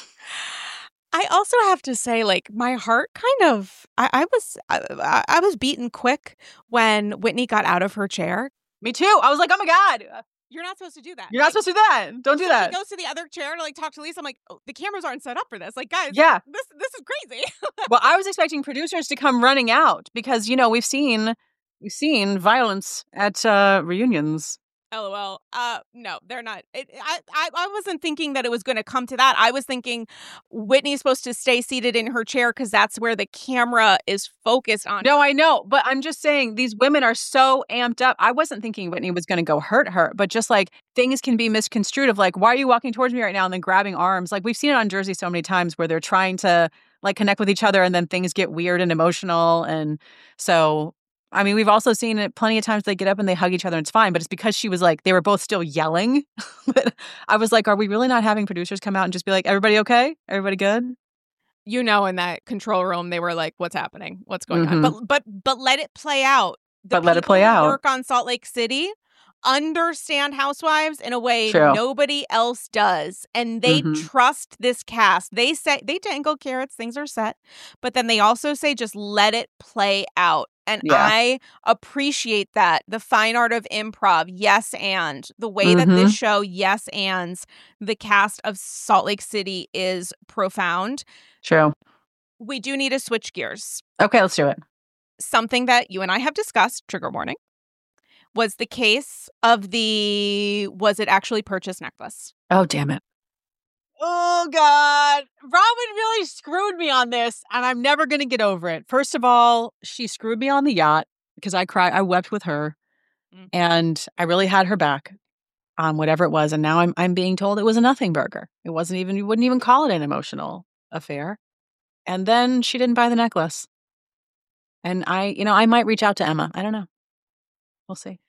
I also have to say, like, my heart kind of, I, I was, I, I was beaten quick when Whitney got out of her chair. Me too. I was like, oh my God. You're not supposed to do that. You're not like, supposed to do that. Don't do so that. She goes to the other chair to like talk to Lisa. I'm like, oh, the cameras aren't set up for this. Like, guys, yeah, this this is crazy. Well, I was expecting producers to come running out because, you know, we've seen we've seen violence at uh, reunions. LOL. Uh, no, they're not. It, I, I, I wasn't thinking that it was going to come to that. I was thinking Whitney's supposed to stay seated in her chair because that's where the camera is focused on. No, I know. But I'm just saying these women are so amped up. I wasn't thinking Whitney was going to go hurt her, but just like things can be misconstrued of like, why are you walking towards me right now? And then grabbing arms. Like we've seen it on Jersey so many times where they're trying to like connect with each other and then things get weird and emotional. And so... I mean, we've also seen it plenty of times they get up and they hug each other and it's fine, but it's because she was like, they were both still yelling. But I was like, are we really not having producers come out and just be like, everybody okay? Everybody good? You know, in that control room, they were like, what's happening? What's going Mhm. on? But but but let it play out. The But let it people play who out. work on Salt Lake City understand Housewives in a way True. nobody else does. And they Mhm. trust this cast. They say, they dangle carrots, things are set. But then they also say, just let it play out. And Yeah. I appreciate that. The fine art of improv, yes, and the way that Mhm. this show, yes, and the cast of Salt Lake City is profound. True. We do need to switch gears. Okay, let's do it. Something that you and I have discussed, trigger warning, was the case of the was it actually purchased necklace. Oh, damn it. Oh, God. Robin really screwed me on this, and I'm never going to get over it. First of all, she screwed me on the yacht because I cried. I wept with her, Mm. and I really had her back on whatever it was. And now I'm I'm being told it was a nothing burger. It wasn't even, you wouldn't even call it an emotional affair. And then she didn't buy the necklace. And I, you know, I might reach out to Emma. I don't know. We'll see.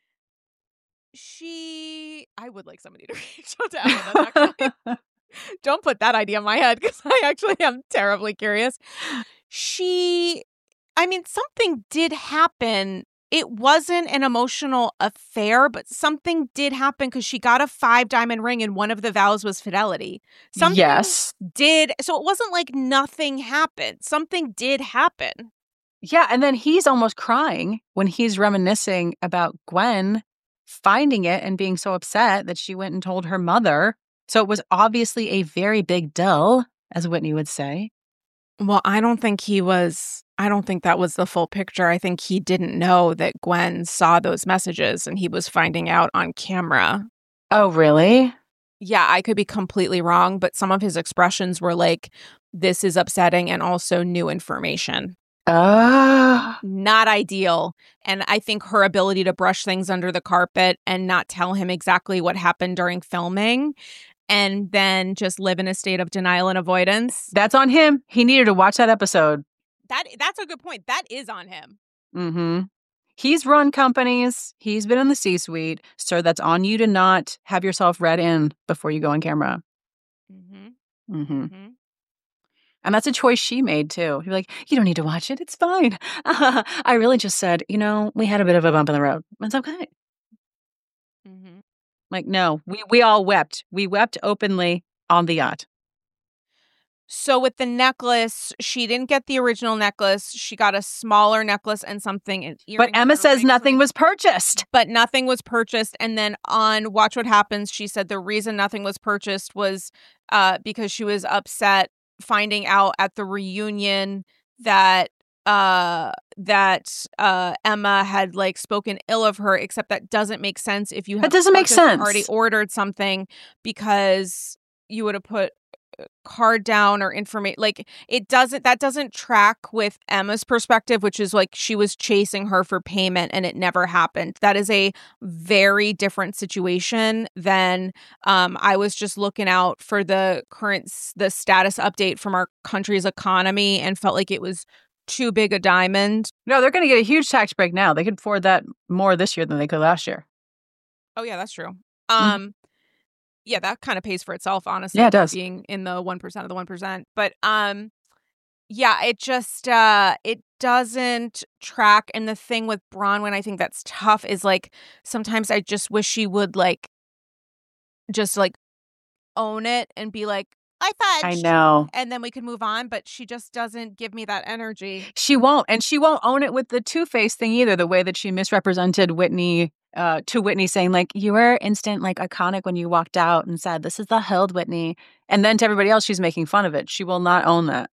She I would like somebody to reach out to Emma. That's actually, don't put that idea in my head because I actually am terribly curious. She, I mean, something did happen. It wasn't an emotional affair, but something did happen because she got a five diamond ring and one of the vows was fidelity. Something Yes. did. So it wasn't like nothing happened. Something did happen. Yeah, and then he's almost crying when he's reminiscing about Gwen finding it and being so upset that she went and told her mother. So it was obviously a very big deal, as Whitney would say. Well, I don't think he was, I don't think that was the full picture. I think he didn't know that Gwen saw those messages and he was finding out on camera. Oh, really? Yeah, I could be completely wrong, but some of his expressions were like, this is upsetting and also new information. Oh. Not ideal. And I think her ability to brush things under the carpet and not tell him exactly what happened during filming and then just live in a state of denial and avoidance. That's on him. He needed to watch that episode. That that's a good point. That is on him. Mm-hmm. He's run companies. He's been in the C-suite. So that's on you to not have yourself read in before you go on camera. Mm-hmm. Mm-hmm. Mm-hmm. And that's a choice she made, too. You're like, you don't need to watch it. It's fine. I really just said, you know, we had a bit of a bump in the road. It's okay. Mm-hmm. Like, no, we, we all wept. We wept openly on the yacht. So with the necklace, she didn't get the original necklace. She got a smaller necklace and something. And But Emma says nothing was purchased. But nothing was purchased. And then on Watch What Happens, she said the reason nothing was purchased was uh, because she was upset finding out at the reunion that uh that uh Emma had like spoken ill of her, except that doesn't make sense if you have That doesn't make purchased or sense. already ordered something, because you would have put a card down or information. Like it doesn't that doesn't track with Emma's perspective, which is like she was chasing her for payment and it never happened. That is a very different situation than um I was just looking out for the current s- the status update from our country's economy and felt like it was too big a diamond. No, they're going to get a huge tax break now. They could afford that more this year than they could last year. Oh yeah, that's true. Mhm. Um yeah, that kind of pays for itself, honestly. Yeah, it by does. Being in the one percent of the one percent. But um yeah, it just uh it doesn't track. And the thing with Bronwyn, I think that's tough, is like sometimes I just wish she would like just like own it and be like, I I fudged. know. And then we could move on, but she just doesn't give me that energy. She won't. And she won't own it with the Two-Face thing either, the way that she misrepresented Whitney uh, to Whitney, saying, like, you were instant, like, iconic when you walked out and said, this is the Hild Whitney. And then to everybody else, she's making fun of it. She will not own that.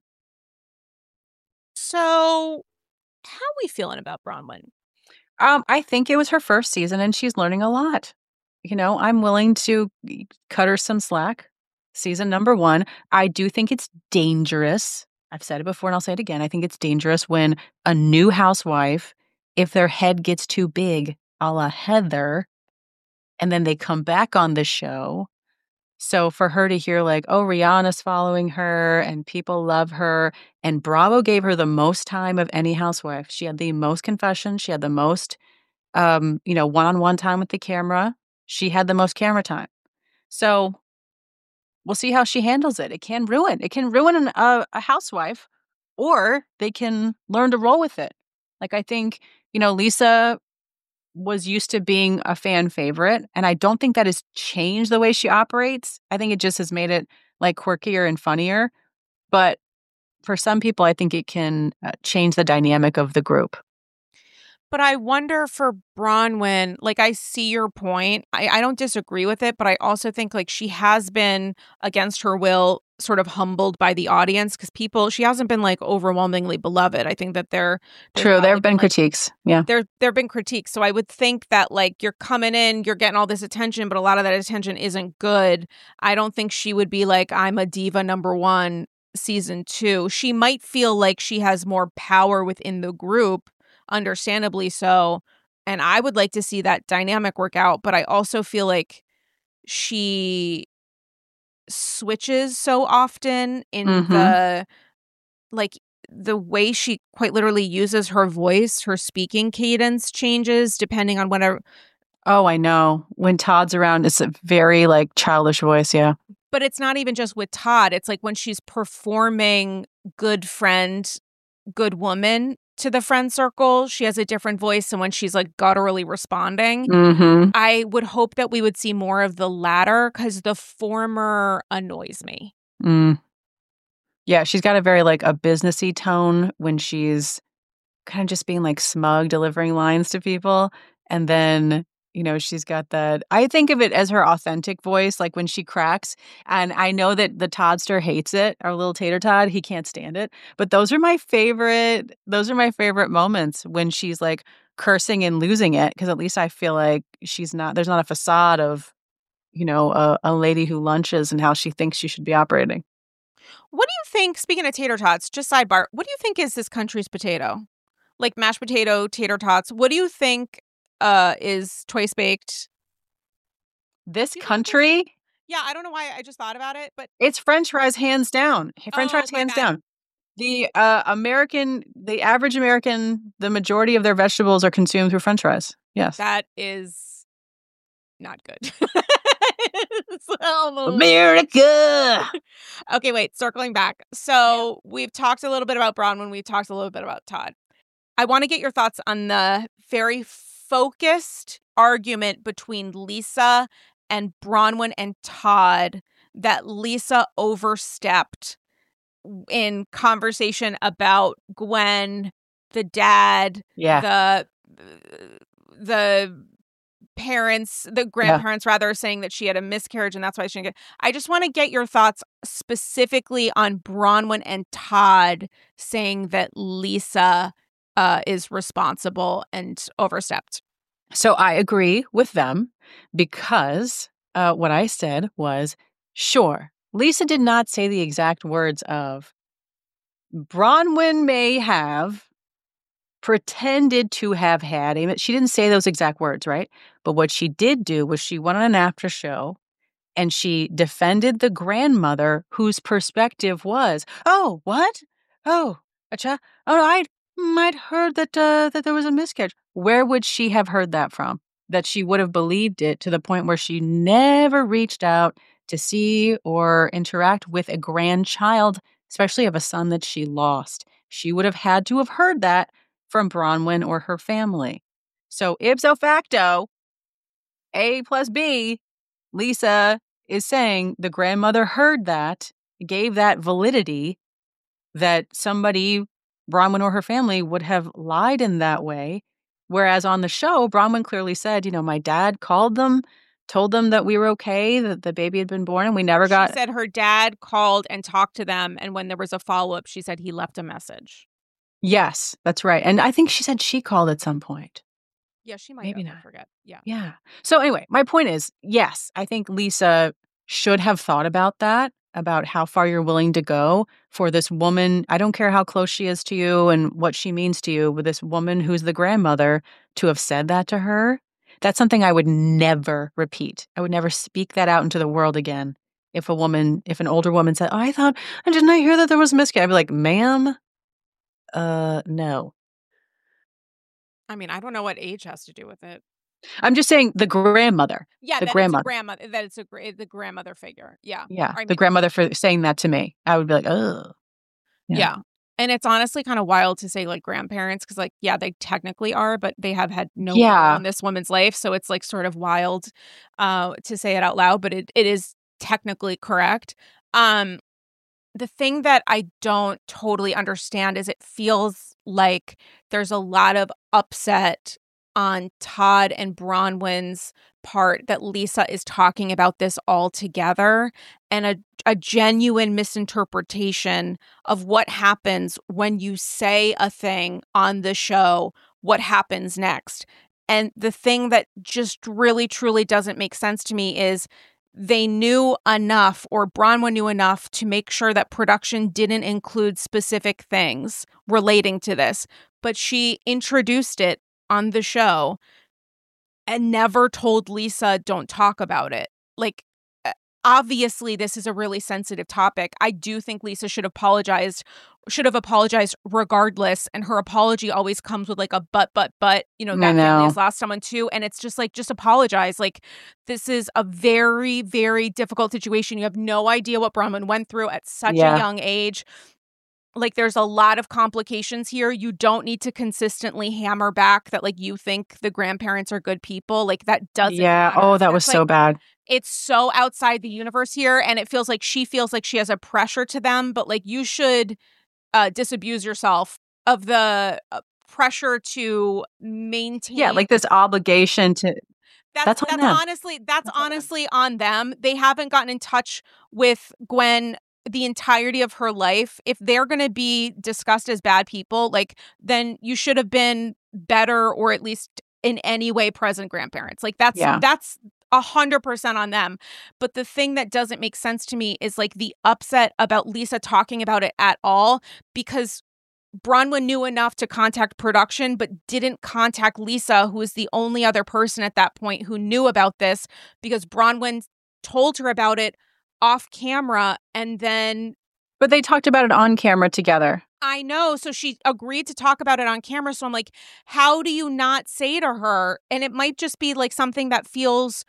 So how are we feeling about Bronwyn? Um, I think it was her first season and she's learning a lot. You know, I'm willing to cut her some slack. Season number one, I do think it's dangerous. I've said it before and I'll say it again. I think it's dangerous when a new housewife, if their head gets too big, a la Heather, and then they come back on the show. So for her to hear like, oh, Rihanna's following her and people love her, and Bravo gave her the most time of any housewife. She had the most confessions. She had the most, um, you know, one-on-one time with the camera. She had the most camera time. So we'll see how she handles it. It can ruin. It can ruin an, uh, a housewife, or they can learn to roll with it. Like I think, you know, Lisa was used to being a fan favorite, and I don't think that has changed the way she operates. I think it just has made it like quirkier and funnier. But for some people, I think it can uh, change the dynamic of the group. But I wonder for Bronwyn, like I see your point. I, I don't disagree with it, but I also think like she has been against her will sort of humbled by the audience, because people, she hasn't been like overwhelmingly beloved. I think that there True, there have been like, critiques. Yeah. There there have been critiques. So I would think that like you're coming in, you're getting all this attention, but a lot of that attention isn't good. I don't think she would be like, I'm a diva number one season two. She might feel like she has more power within the group, understandably so. And I would like to see that dynamic work out. But I also feel like she switches so often in Mhm. the, like, the way she quite literally uses her voice, her speaking cadence changes depending on whatever. Oh, I know. When Todd's around, it's a very like childish voice. Yeah. But it's not even just with Todd. It's like when she's performing good friend, good woman to the friend circle, she has a different voice than when she's like gutturally responding. Mm-hmm. I would hope that we would see more of the latter, because the former annoys me. Mm. Yeah, she's got a very like a businessy tone when she's kind of just being like smug, delivering lines to people. And then, you know, she's got that, I think of it as her authentic voice, like when she cracks. And I know that the Toddster hates it, our little tater Todd, he can't stand it. But those are my favorite, those are my favorite moments when she's like cursing and losing it. Cause at least I feel like she's not, there's not a facade of, you know, a, a lady who lunches and how she thinks she should be operating. What do you think, speaking of tater tots, just sidebar, what do you think is this country's potato? Like mashed potato, tater tots. What do you think uh, is Twice Baked? This country? Yeah, I don't know why I just thought about it, but it's French fries hands down. French oh, fries hands God. down. The uh, American, the average American, the majority of their vegetables are consumed through French fries. Yes. That is not good. America. Okay, wait, circling back. So yeah. We've talked a little bit about Bronwyn. We've talked a little bit about Todd. I want to get your thoughts on the very focused argument between Lisa and Bronwyn and Todd that Lisa overstepped in conversation about Gwen, the dad, yeah. the the parents, the grandparents rather, are saying that she had a miscarriage and that's why she didn't get. I just want to get your thoughts specifically on Bronwyn and Todd saying that Lisa uh, is responsible and overstepped. So I agree with them because uh, what I said was, sure, Lisa did not say the exact words of Bronwyn may have pretended to have had a, she didn't say those exact words, right? But what she did do was she went on an after show and she defended the grandmother whose perspective was, oh, what? Oh, acha, oh, I'd, I'd heard that, uh, that there was a miscarriage. Where would she have heard that from? That she would have believed it to the point where she never reached out to see or interact with a grandchild, especially of a son that she lost. She would have had to have heard that from Bronwyn or her family. So ipso facto, A plus B, Lisa is saying the grandmother heard that, gave that validity that somebody, Bronwyn or her family, would have lied in that way. Whereas on the show, Bronwyn clearly said, you know, my dad called them, told them that we were okay, that the baby had been born, and we never she got... She said her dad called and talked to them, and when there was a follow-up, she said he left a message. Yes, that's right. And I think she said she called at some point. Yeah, she might Maybe have. not. I forget. Yeah. Yeah. So anyway, my point is, yes, I think Lisa should have thought about that, about how far you're willing to go for this woman. I don't care how close she is to you and what she means to you, but this woman who's the grandmother, to have said that to her, that's something I would never repeat. I would never speak that out into the world again. If a woman, if an older woman said, oh, I thought, I did not hear that there was a miscarriage. I'd be like, ma'am, uh, no. I mean, I don't know what age has to do with it. I'm just saying the grandmother. Yeah, the that grandmother. it's a grandmother. That it's a the grandmother figure. Yeah, yeah. I mean, the grandmother for saying that to me, I would be like, oh, yeah. yeah. And it's honestly kind of wild to say like grandparents because like yeah, they technically are, but they have had no yeah. role in this woman's life, so it's like sort of wild uh, to say it out loud, but it it is technically correct. Um, the thing that I don't totally understand is it feels like there's a lot of upset on Todd and Bronwyn's part that Lisa is talking about this all together and a, a genuine misinterpretation of what happens when you say a thing on the show, what happens next. And the thing that just really, truly doesn't make sense to me is they knew enough, or Bronwyn knew enough, to make sure that production didn't include specific things relating to this. But she introduced it on the show and never told Lisa, don't talk about it. Like, obviously, this is a really sensitive topic. I do think Lisa should apologize, should have apologized regardless. And her apology always comes with like a but, but, but, you know, that know. family has lost someone too. And it's just like, just apologize. Like, this is a very, very difficult situation. You have no idea what Bronwyn went through at such yeah. a young age. Like, there's a lot of complications here. You don't need to consistently hammer back that, like, you think the grandparents are good people. Like, that doesn't Yeah. matter. Oh, that That's was like, so bad. It's so outside the universe here. And it feels like she feels like she has a pressure to them. But, like, you should uh, disabuse yourself of the uh, pressure to maintain. Yeah, like this obligation to... That's, that's, that's on honestly, that's, that's honestly on them. on them. They haven't gotten in touch with Gwen the entirety of her life. If they're going to be discussed as bad people, like, then you should have been better, or at least in any way present grandparents. Like, that's yeah. that's a hundred percent on them. But the thing that doesn't make sense to me is like the upset about Lisa talking about it at all, because Bronwyn knew enough to contact production, but didn't contact Lisa, who was the only other person at that point who knew about this, because Bronwyn told her about it off camera. And then but they talked about it on camera together. I know. So she agreed to talk about it on camera. So I'm like, how do you not say to her? And it might just be like something that feels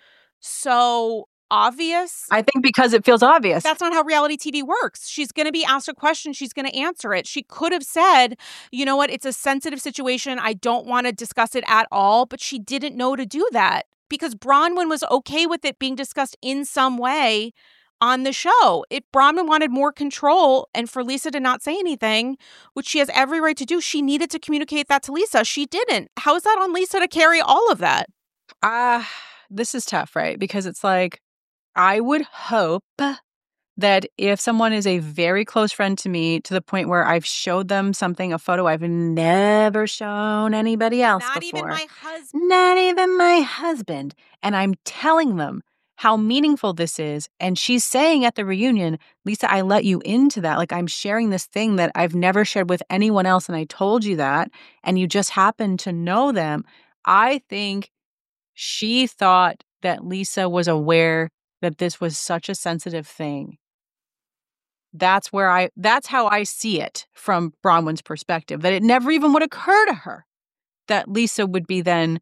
so obvious. I think because it feels obvious. That's not how reality T V works. She's going to be asked a question. She's going to answer it. She could have said, you know what? It's a sensitive situation. I don't want to discuss it at all. But she didn't know to do that because Bronwyn was okay with it being discussed in some way on the show. If Bronwyn wanted more control and for Lisa to not say anything, which she has every right to do, she needed to communicate that to Lisa. She didn't. How is that on Lisa to carry all of that? Ah, uh, this is tough, right? Because it's like, I would hope that if someone is a very close friend to me to the point where I've showed them something, a photo I've never shown anybody else Not before. even my husband. Not even my husband. And I'm telling them how meaningful this is. And she's saying at the reunion, Lisa, I let you into that. Like, I'm sharing this thing that I've never shared with anyone else. And I told you that. And you just happen to know them. I think she thought that Lisa was aware that this was such a sensitive thing. That's where I, that's how I see it from Bronwyn's perspective, that it never even would occur to her that Lisa would be then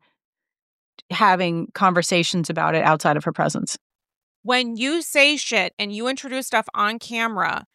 having conversations about it outside of her presence. When you say shit and you introduce stuff on camera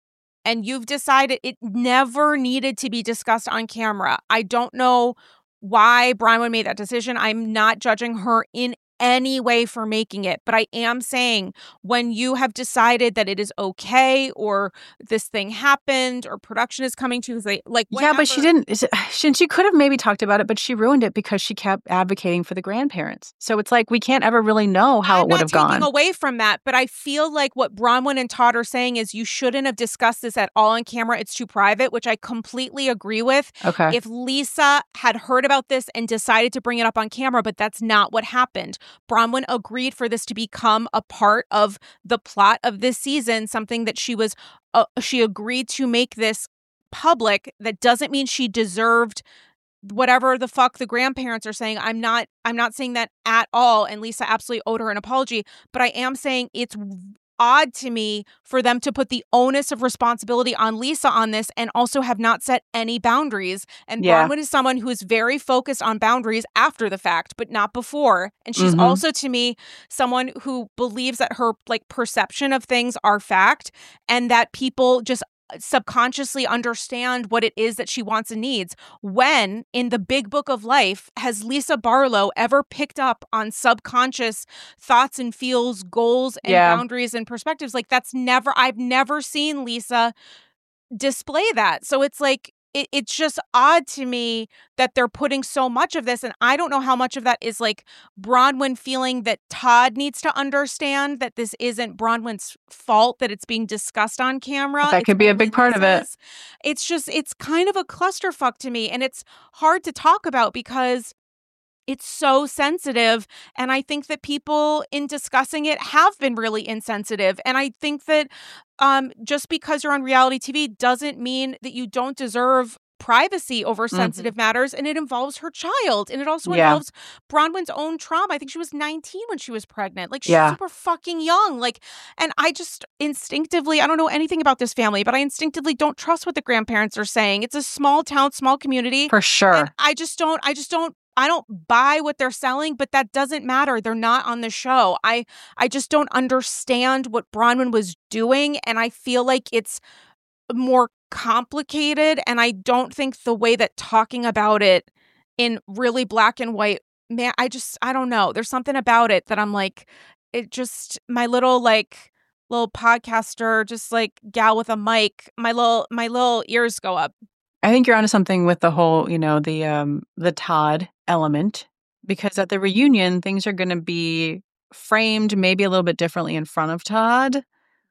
and you've decided it never needed to be discussed on camera, I don't know why Bronwyn made that decision. I'm not judging her in any way for making it, but I am saying when you have decided that it is okay or this thing happened or production is coming to like, like yeah, but she didn't. She, she could have maybe talked about it, but she ruined it because she kept advocating for the grandparents. So it's like we can't ever really know how I'm it would have gone. I'm not taking away from that, but I feel like what Bronwyn and Todd are saying is you shouldn't have discussed this at all on camera. It's too private, which I completely agree with. Okay. If Lisa had heard about this and decided to bring it up on camera, but that's not what happened. Bronwyn agreed for this to become a part of the plot of this season, something that she was, uh, she agreed to make this public. That doesn't mean she deserved whatever the fuck the grandparents are saying. I'm not, I'm not saying that at all. And Lisa absolutely owed her an apology, but I am saying it's odd to me for them to put the onus of responsibility on Lisa on this and also have not set any boundaries. And Yeah. Bronwyn is someone who is very focused on boundaries after the fact, but not before. And she's Mhm. also, to me, someone who believes that her like perception of things are fact and that people just subconsciously understand what it is that she wants and needs. When in the big book of life has Lisa Barlow ever picked up on subconscious thoughts and feels, goals and Yeah. boundaries and perspectives? Like that's never, I've never seen Lisa display that. So it's like, it, it's just odd to me that they're putting so much of this. And I don't know how much of that is like Bronwyn feeling that Todd needs to understand that this isn't Bronwyn's fault, that it's being discussed on camera. That It's could be a only big part of it. Lisa's. It's just, it's kind of a clusterfuck to me. And it's hard to talk about because it's so sensitive. And I think that people in discussing it have been really insensitive. And I think that um, just because you're on reality T V doesn't mean that you don't deserve privacy over sensitive mm-hmm. matters. And it involves her child. And it also yeah. involves Bronwyn's own trauma. I think she was nineteen when she was pregnant. Like she's yeah. super fucking young. Like, and I just instinctively, I don't know anything about this family, but I instinctively don't trust what the grandparents are saying. It's a small town, small community. For sure. And I just don't, I just don't, I don't buy what they're selling, but that doesn't matter. They're not on the show. I I just don't understand what Bronwyn was doing, and I feel like it's more complicated, and I don't think the way that talking about it in really black and white, man, I just, I don't know. There's something about it that I'm like, it just, my little like, little podcaster, just like gal with a mic, my little, my little ears go up. I think you're onto something with the whole, you know, the um, the Todd element, because at the reunion, things are going to be framed maybe a little bit differently in front of Todd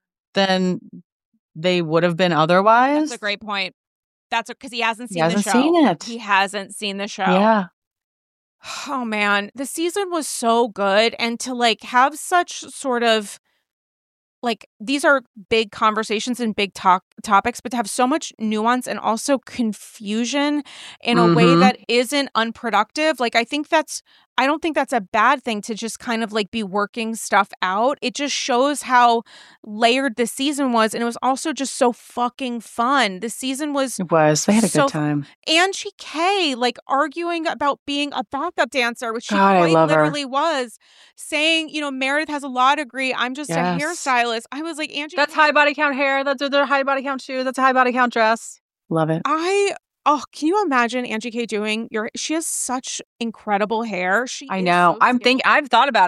than they would have been otherwise. That's a great point. That's because he hasn't seen he hasn't the show. Seen it. He hasn't seen the show. Yeah. Oh man, the season was so good, and to like have such sort of like, these are big conversations and big talk topics, but to have so much nuance and also confusion in a mm-hmm. way that isn't unproductive. Like, I think that's, I don't think that's a bad thing to just kind of like be working stuff out. It just shows how layered the season was. And it was also just so fucking fun. The season was. It was. They had a so good time. Angie K, like arguing about being a backup dancer, which she God, quite I love literally her. was, saying, you know, Meredith has a law degree. I'm just yes. a hairstylist. I was like, Angie. That's high body count hair. That's their high body count shoes. That's a high body count dress. Love it. I. Oh, can you imagine Angie K doing your? She has such incredible hair. She. I know. So I'm thinking. I've thought about it.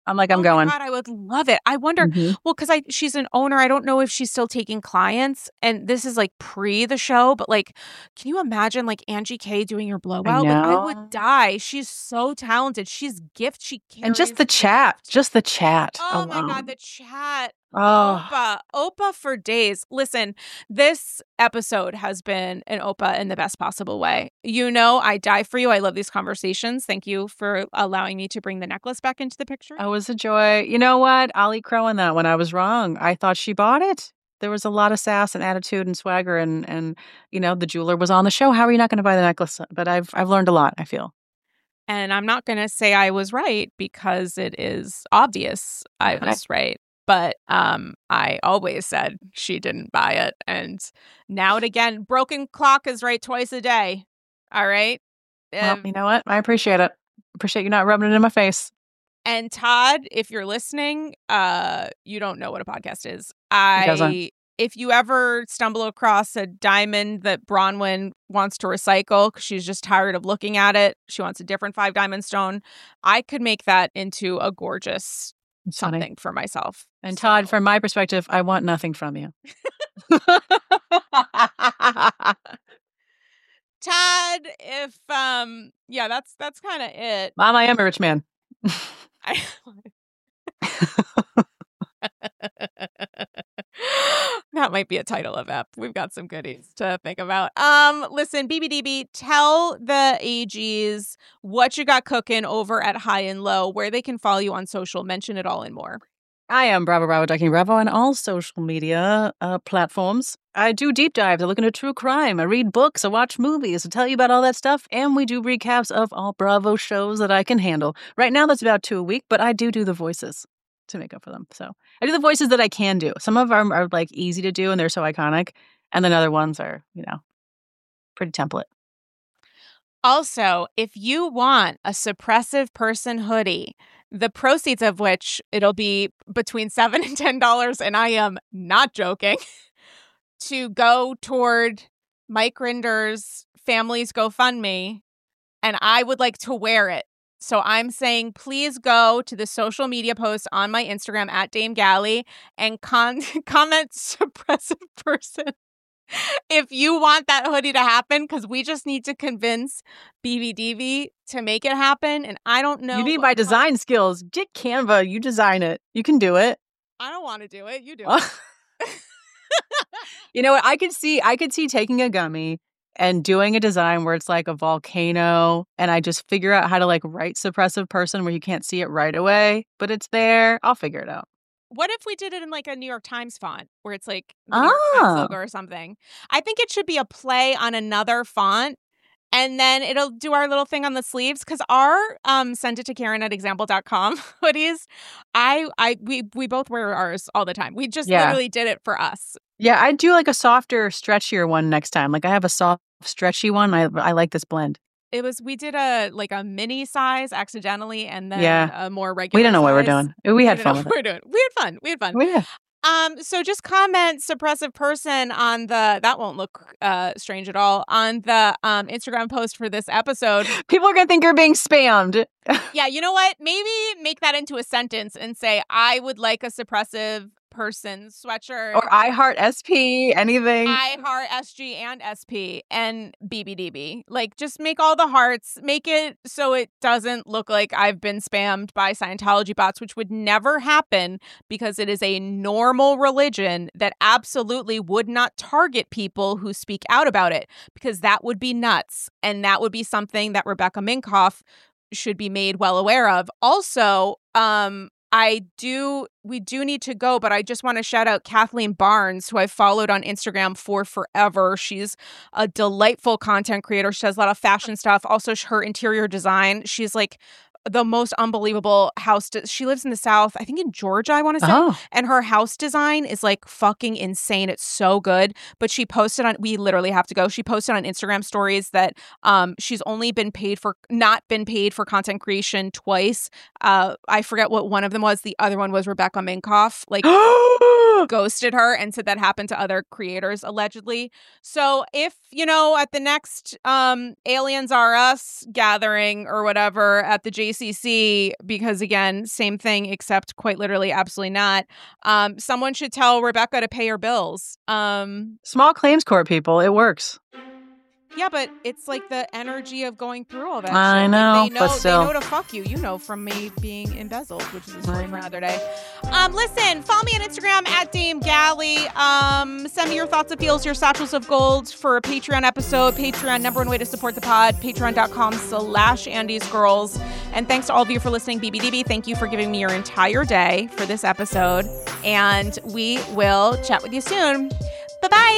I'm like, I'm oh going. my God, I would love it. I wonder, Mhm. well, because I she's an owner. I don't know if she's still taking clients. And this is like pre the show, but like, can you imagine like Angie K doing your blowout? Like, I would know. die. She's so talented. She's gift. She carries And just the chat, gift. just the chat Oh alone. my God, the chat. Oh, Opa, Opa for days. Listen, this episode has been an Opa in the best possible way. You know, I die for you. I love these conversations. Thank you for allowing me to bring the necklace back into the picture. it was a joy. You know what? I'll eat crow on that one. I was wrong. I thought she bought it. There was a lot of sass and attitude and swagger, and and you know, the jeweler was on the show. How are you not going to buy the necklace? But I've I've learned a lot, I feel. And I'm not going to say I was right because it is obvious I Okay. was right. But um, I always said she didn't buy it. And now and again, broken clock is right twice a day. All right. Well, Um, you know what? I appreciate it. Appreciate you not rubbing it in my face. and Todd, if you're listening, uh, you don't know what a podcast is. doesn't. I, if you ever stumble across a diamond that Bronwyn wants to recycle because she's just tired of looking at it, she wants a different five diamond stone, I could make that into a gorgeous It's funny. something for myself. And Todd, So- from my perspective, I want nothing from you. Todd, if um, yeah, that's that's kind of it. Mom, I am a rich man. I- that might be a title of ep. We've got some goodies to think about. Um, listen, B B D B, tell the A Gs what you got cooking over at High and Low, where they can follow you on social. Mention it all and more. I am Bravo Bravo Ducking Bravo on all social media uh, platforms. I do deep dives. I look into true crime. I read books. I watch movies. I tell you about all that stuff. And we do recaps of all Bravo shows that I can handle. Right now, that's about two a week, but I do do the voices to make up for them. So I do the voices that I can do. Some of them are like easy to do and they're so iconic. And then other ones are, you know, pretty template. Also, if you want a suppressive person hoodie, the proceeds of which it'll be between seven and ten dollars, and I am not joking, to go toward Mike Rinder's family's GoFundMe, and I would like to wear it. So I'm saying, please go to the social media post on my Instagram at Dame Galley and con- comment suppressive person if you want that hoodie to happen, because we just need to convince B B D B to make it happen. And I don't know. You need my design skills. Get Canva. You design it. You can do it. I don't want to do it. You do it. You know what? I could see. I could see taking a gummy and doing a design where it's like a volcano, and I just figure out how to like write suppressive person where you can't see it right away, but it's there. I'll figure it out. What if we did it in like a New York Times font where it's like the New York Times Ah. logo or something? I think it should be a play on another font, and then it'll do our little thing on the sleeves, because our um send it to Karen at example dot com hoodies, I I we we both wear ours all the time. We just Yeah. literally did it for us. Yeah, I'd do like a softer, stretchier one next time. Like I have a soft, stretchy one. I I like this blend. It was we did a like a mini size accidentally, and then Yeah. a more regular. We don't know what we're size. doing. We had didn't fun know with what it. we're doing. We had fun. We had fun. Oh, yeah. Um, so just comment suppressive person on the that won't look uh strange at all on the um Instagram post for this episode. People are gonna think you're being spammed. Yeah, you know what? Maybe make that into a sentence and say, I would like a suppressive person sweatshirt. Or I heart S P, anything. I heart S G and S P and B B D B. Like, just make all the hearts. Make it so it doesn't look like I've been spammed by Scientology bots, which would never happen because it is a normal religion that absolutely would not target people who speak out about it, because that would be nuts. And that would be something that Rebecca Minkoff should be made well aware of. Also, um, I do, we do need to go, but I just want to shout out Kathleen Barnes, who I've followed on Instagram for forever. She's a delightful content creator. She does a lot of fashion stuff. Also, her interior design. She's like the most unbelievable house. De- she lives in the South, I think in Georgia, I want to say. Oh. And her house design is like fucking insane. It's so good. But she posted on, we literally have to go. She posted on Instagram stories that um, she's only been paid for, not been paid for content creation twice. Uh, I forget what one of them was. The other one was Rebecca Minkoff. Like, ghosted her and said that happened to other creators allegedly. So if, you know, at the next um, Aliens Are Us gathering or whatever at the J C C, because again, same thing, except quite literally, absolutely not, um, someone should tell Rebecca to pay her bills. Um, Small claims court, people. It works. Yeah, but it's like the energy of going through all that I shit. know, Like, they know, but still. They know to fuck you. You know from me being embezzled, which is a story for another day. Um, listen, follow me on Instagram at Dame Galley. Um, send me your thoughts and feels, your satchels of gold for a Patreon episode. Patreon, number one way to support the pod. Patreon.com slash Andy's Girls. And thanks to all of you for listening. B B D B, thank you for giving me your entire day for this episode. And we will chat with you soon. Bye-bye.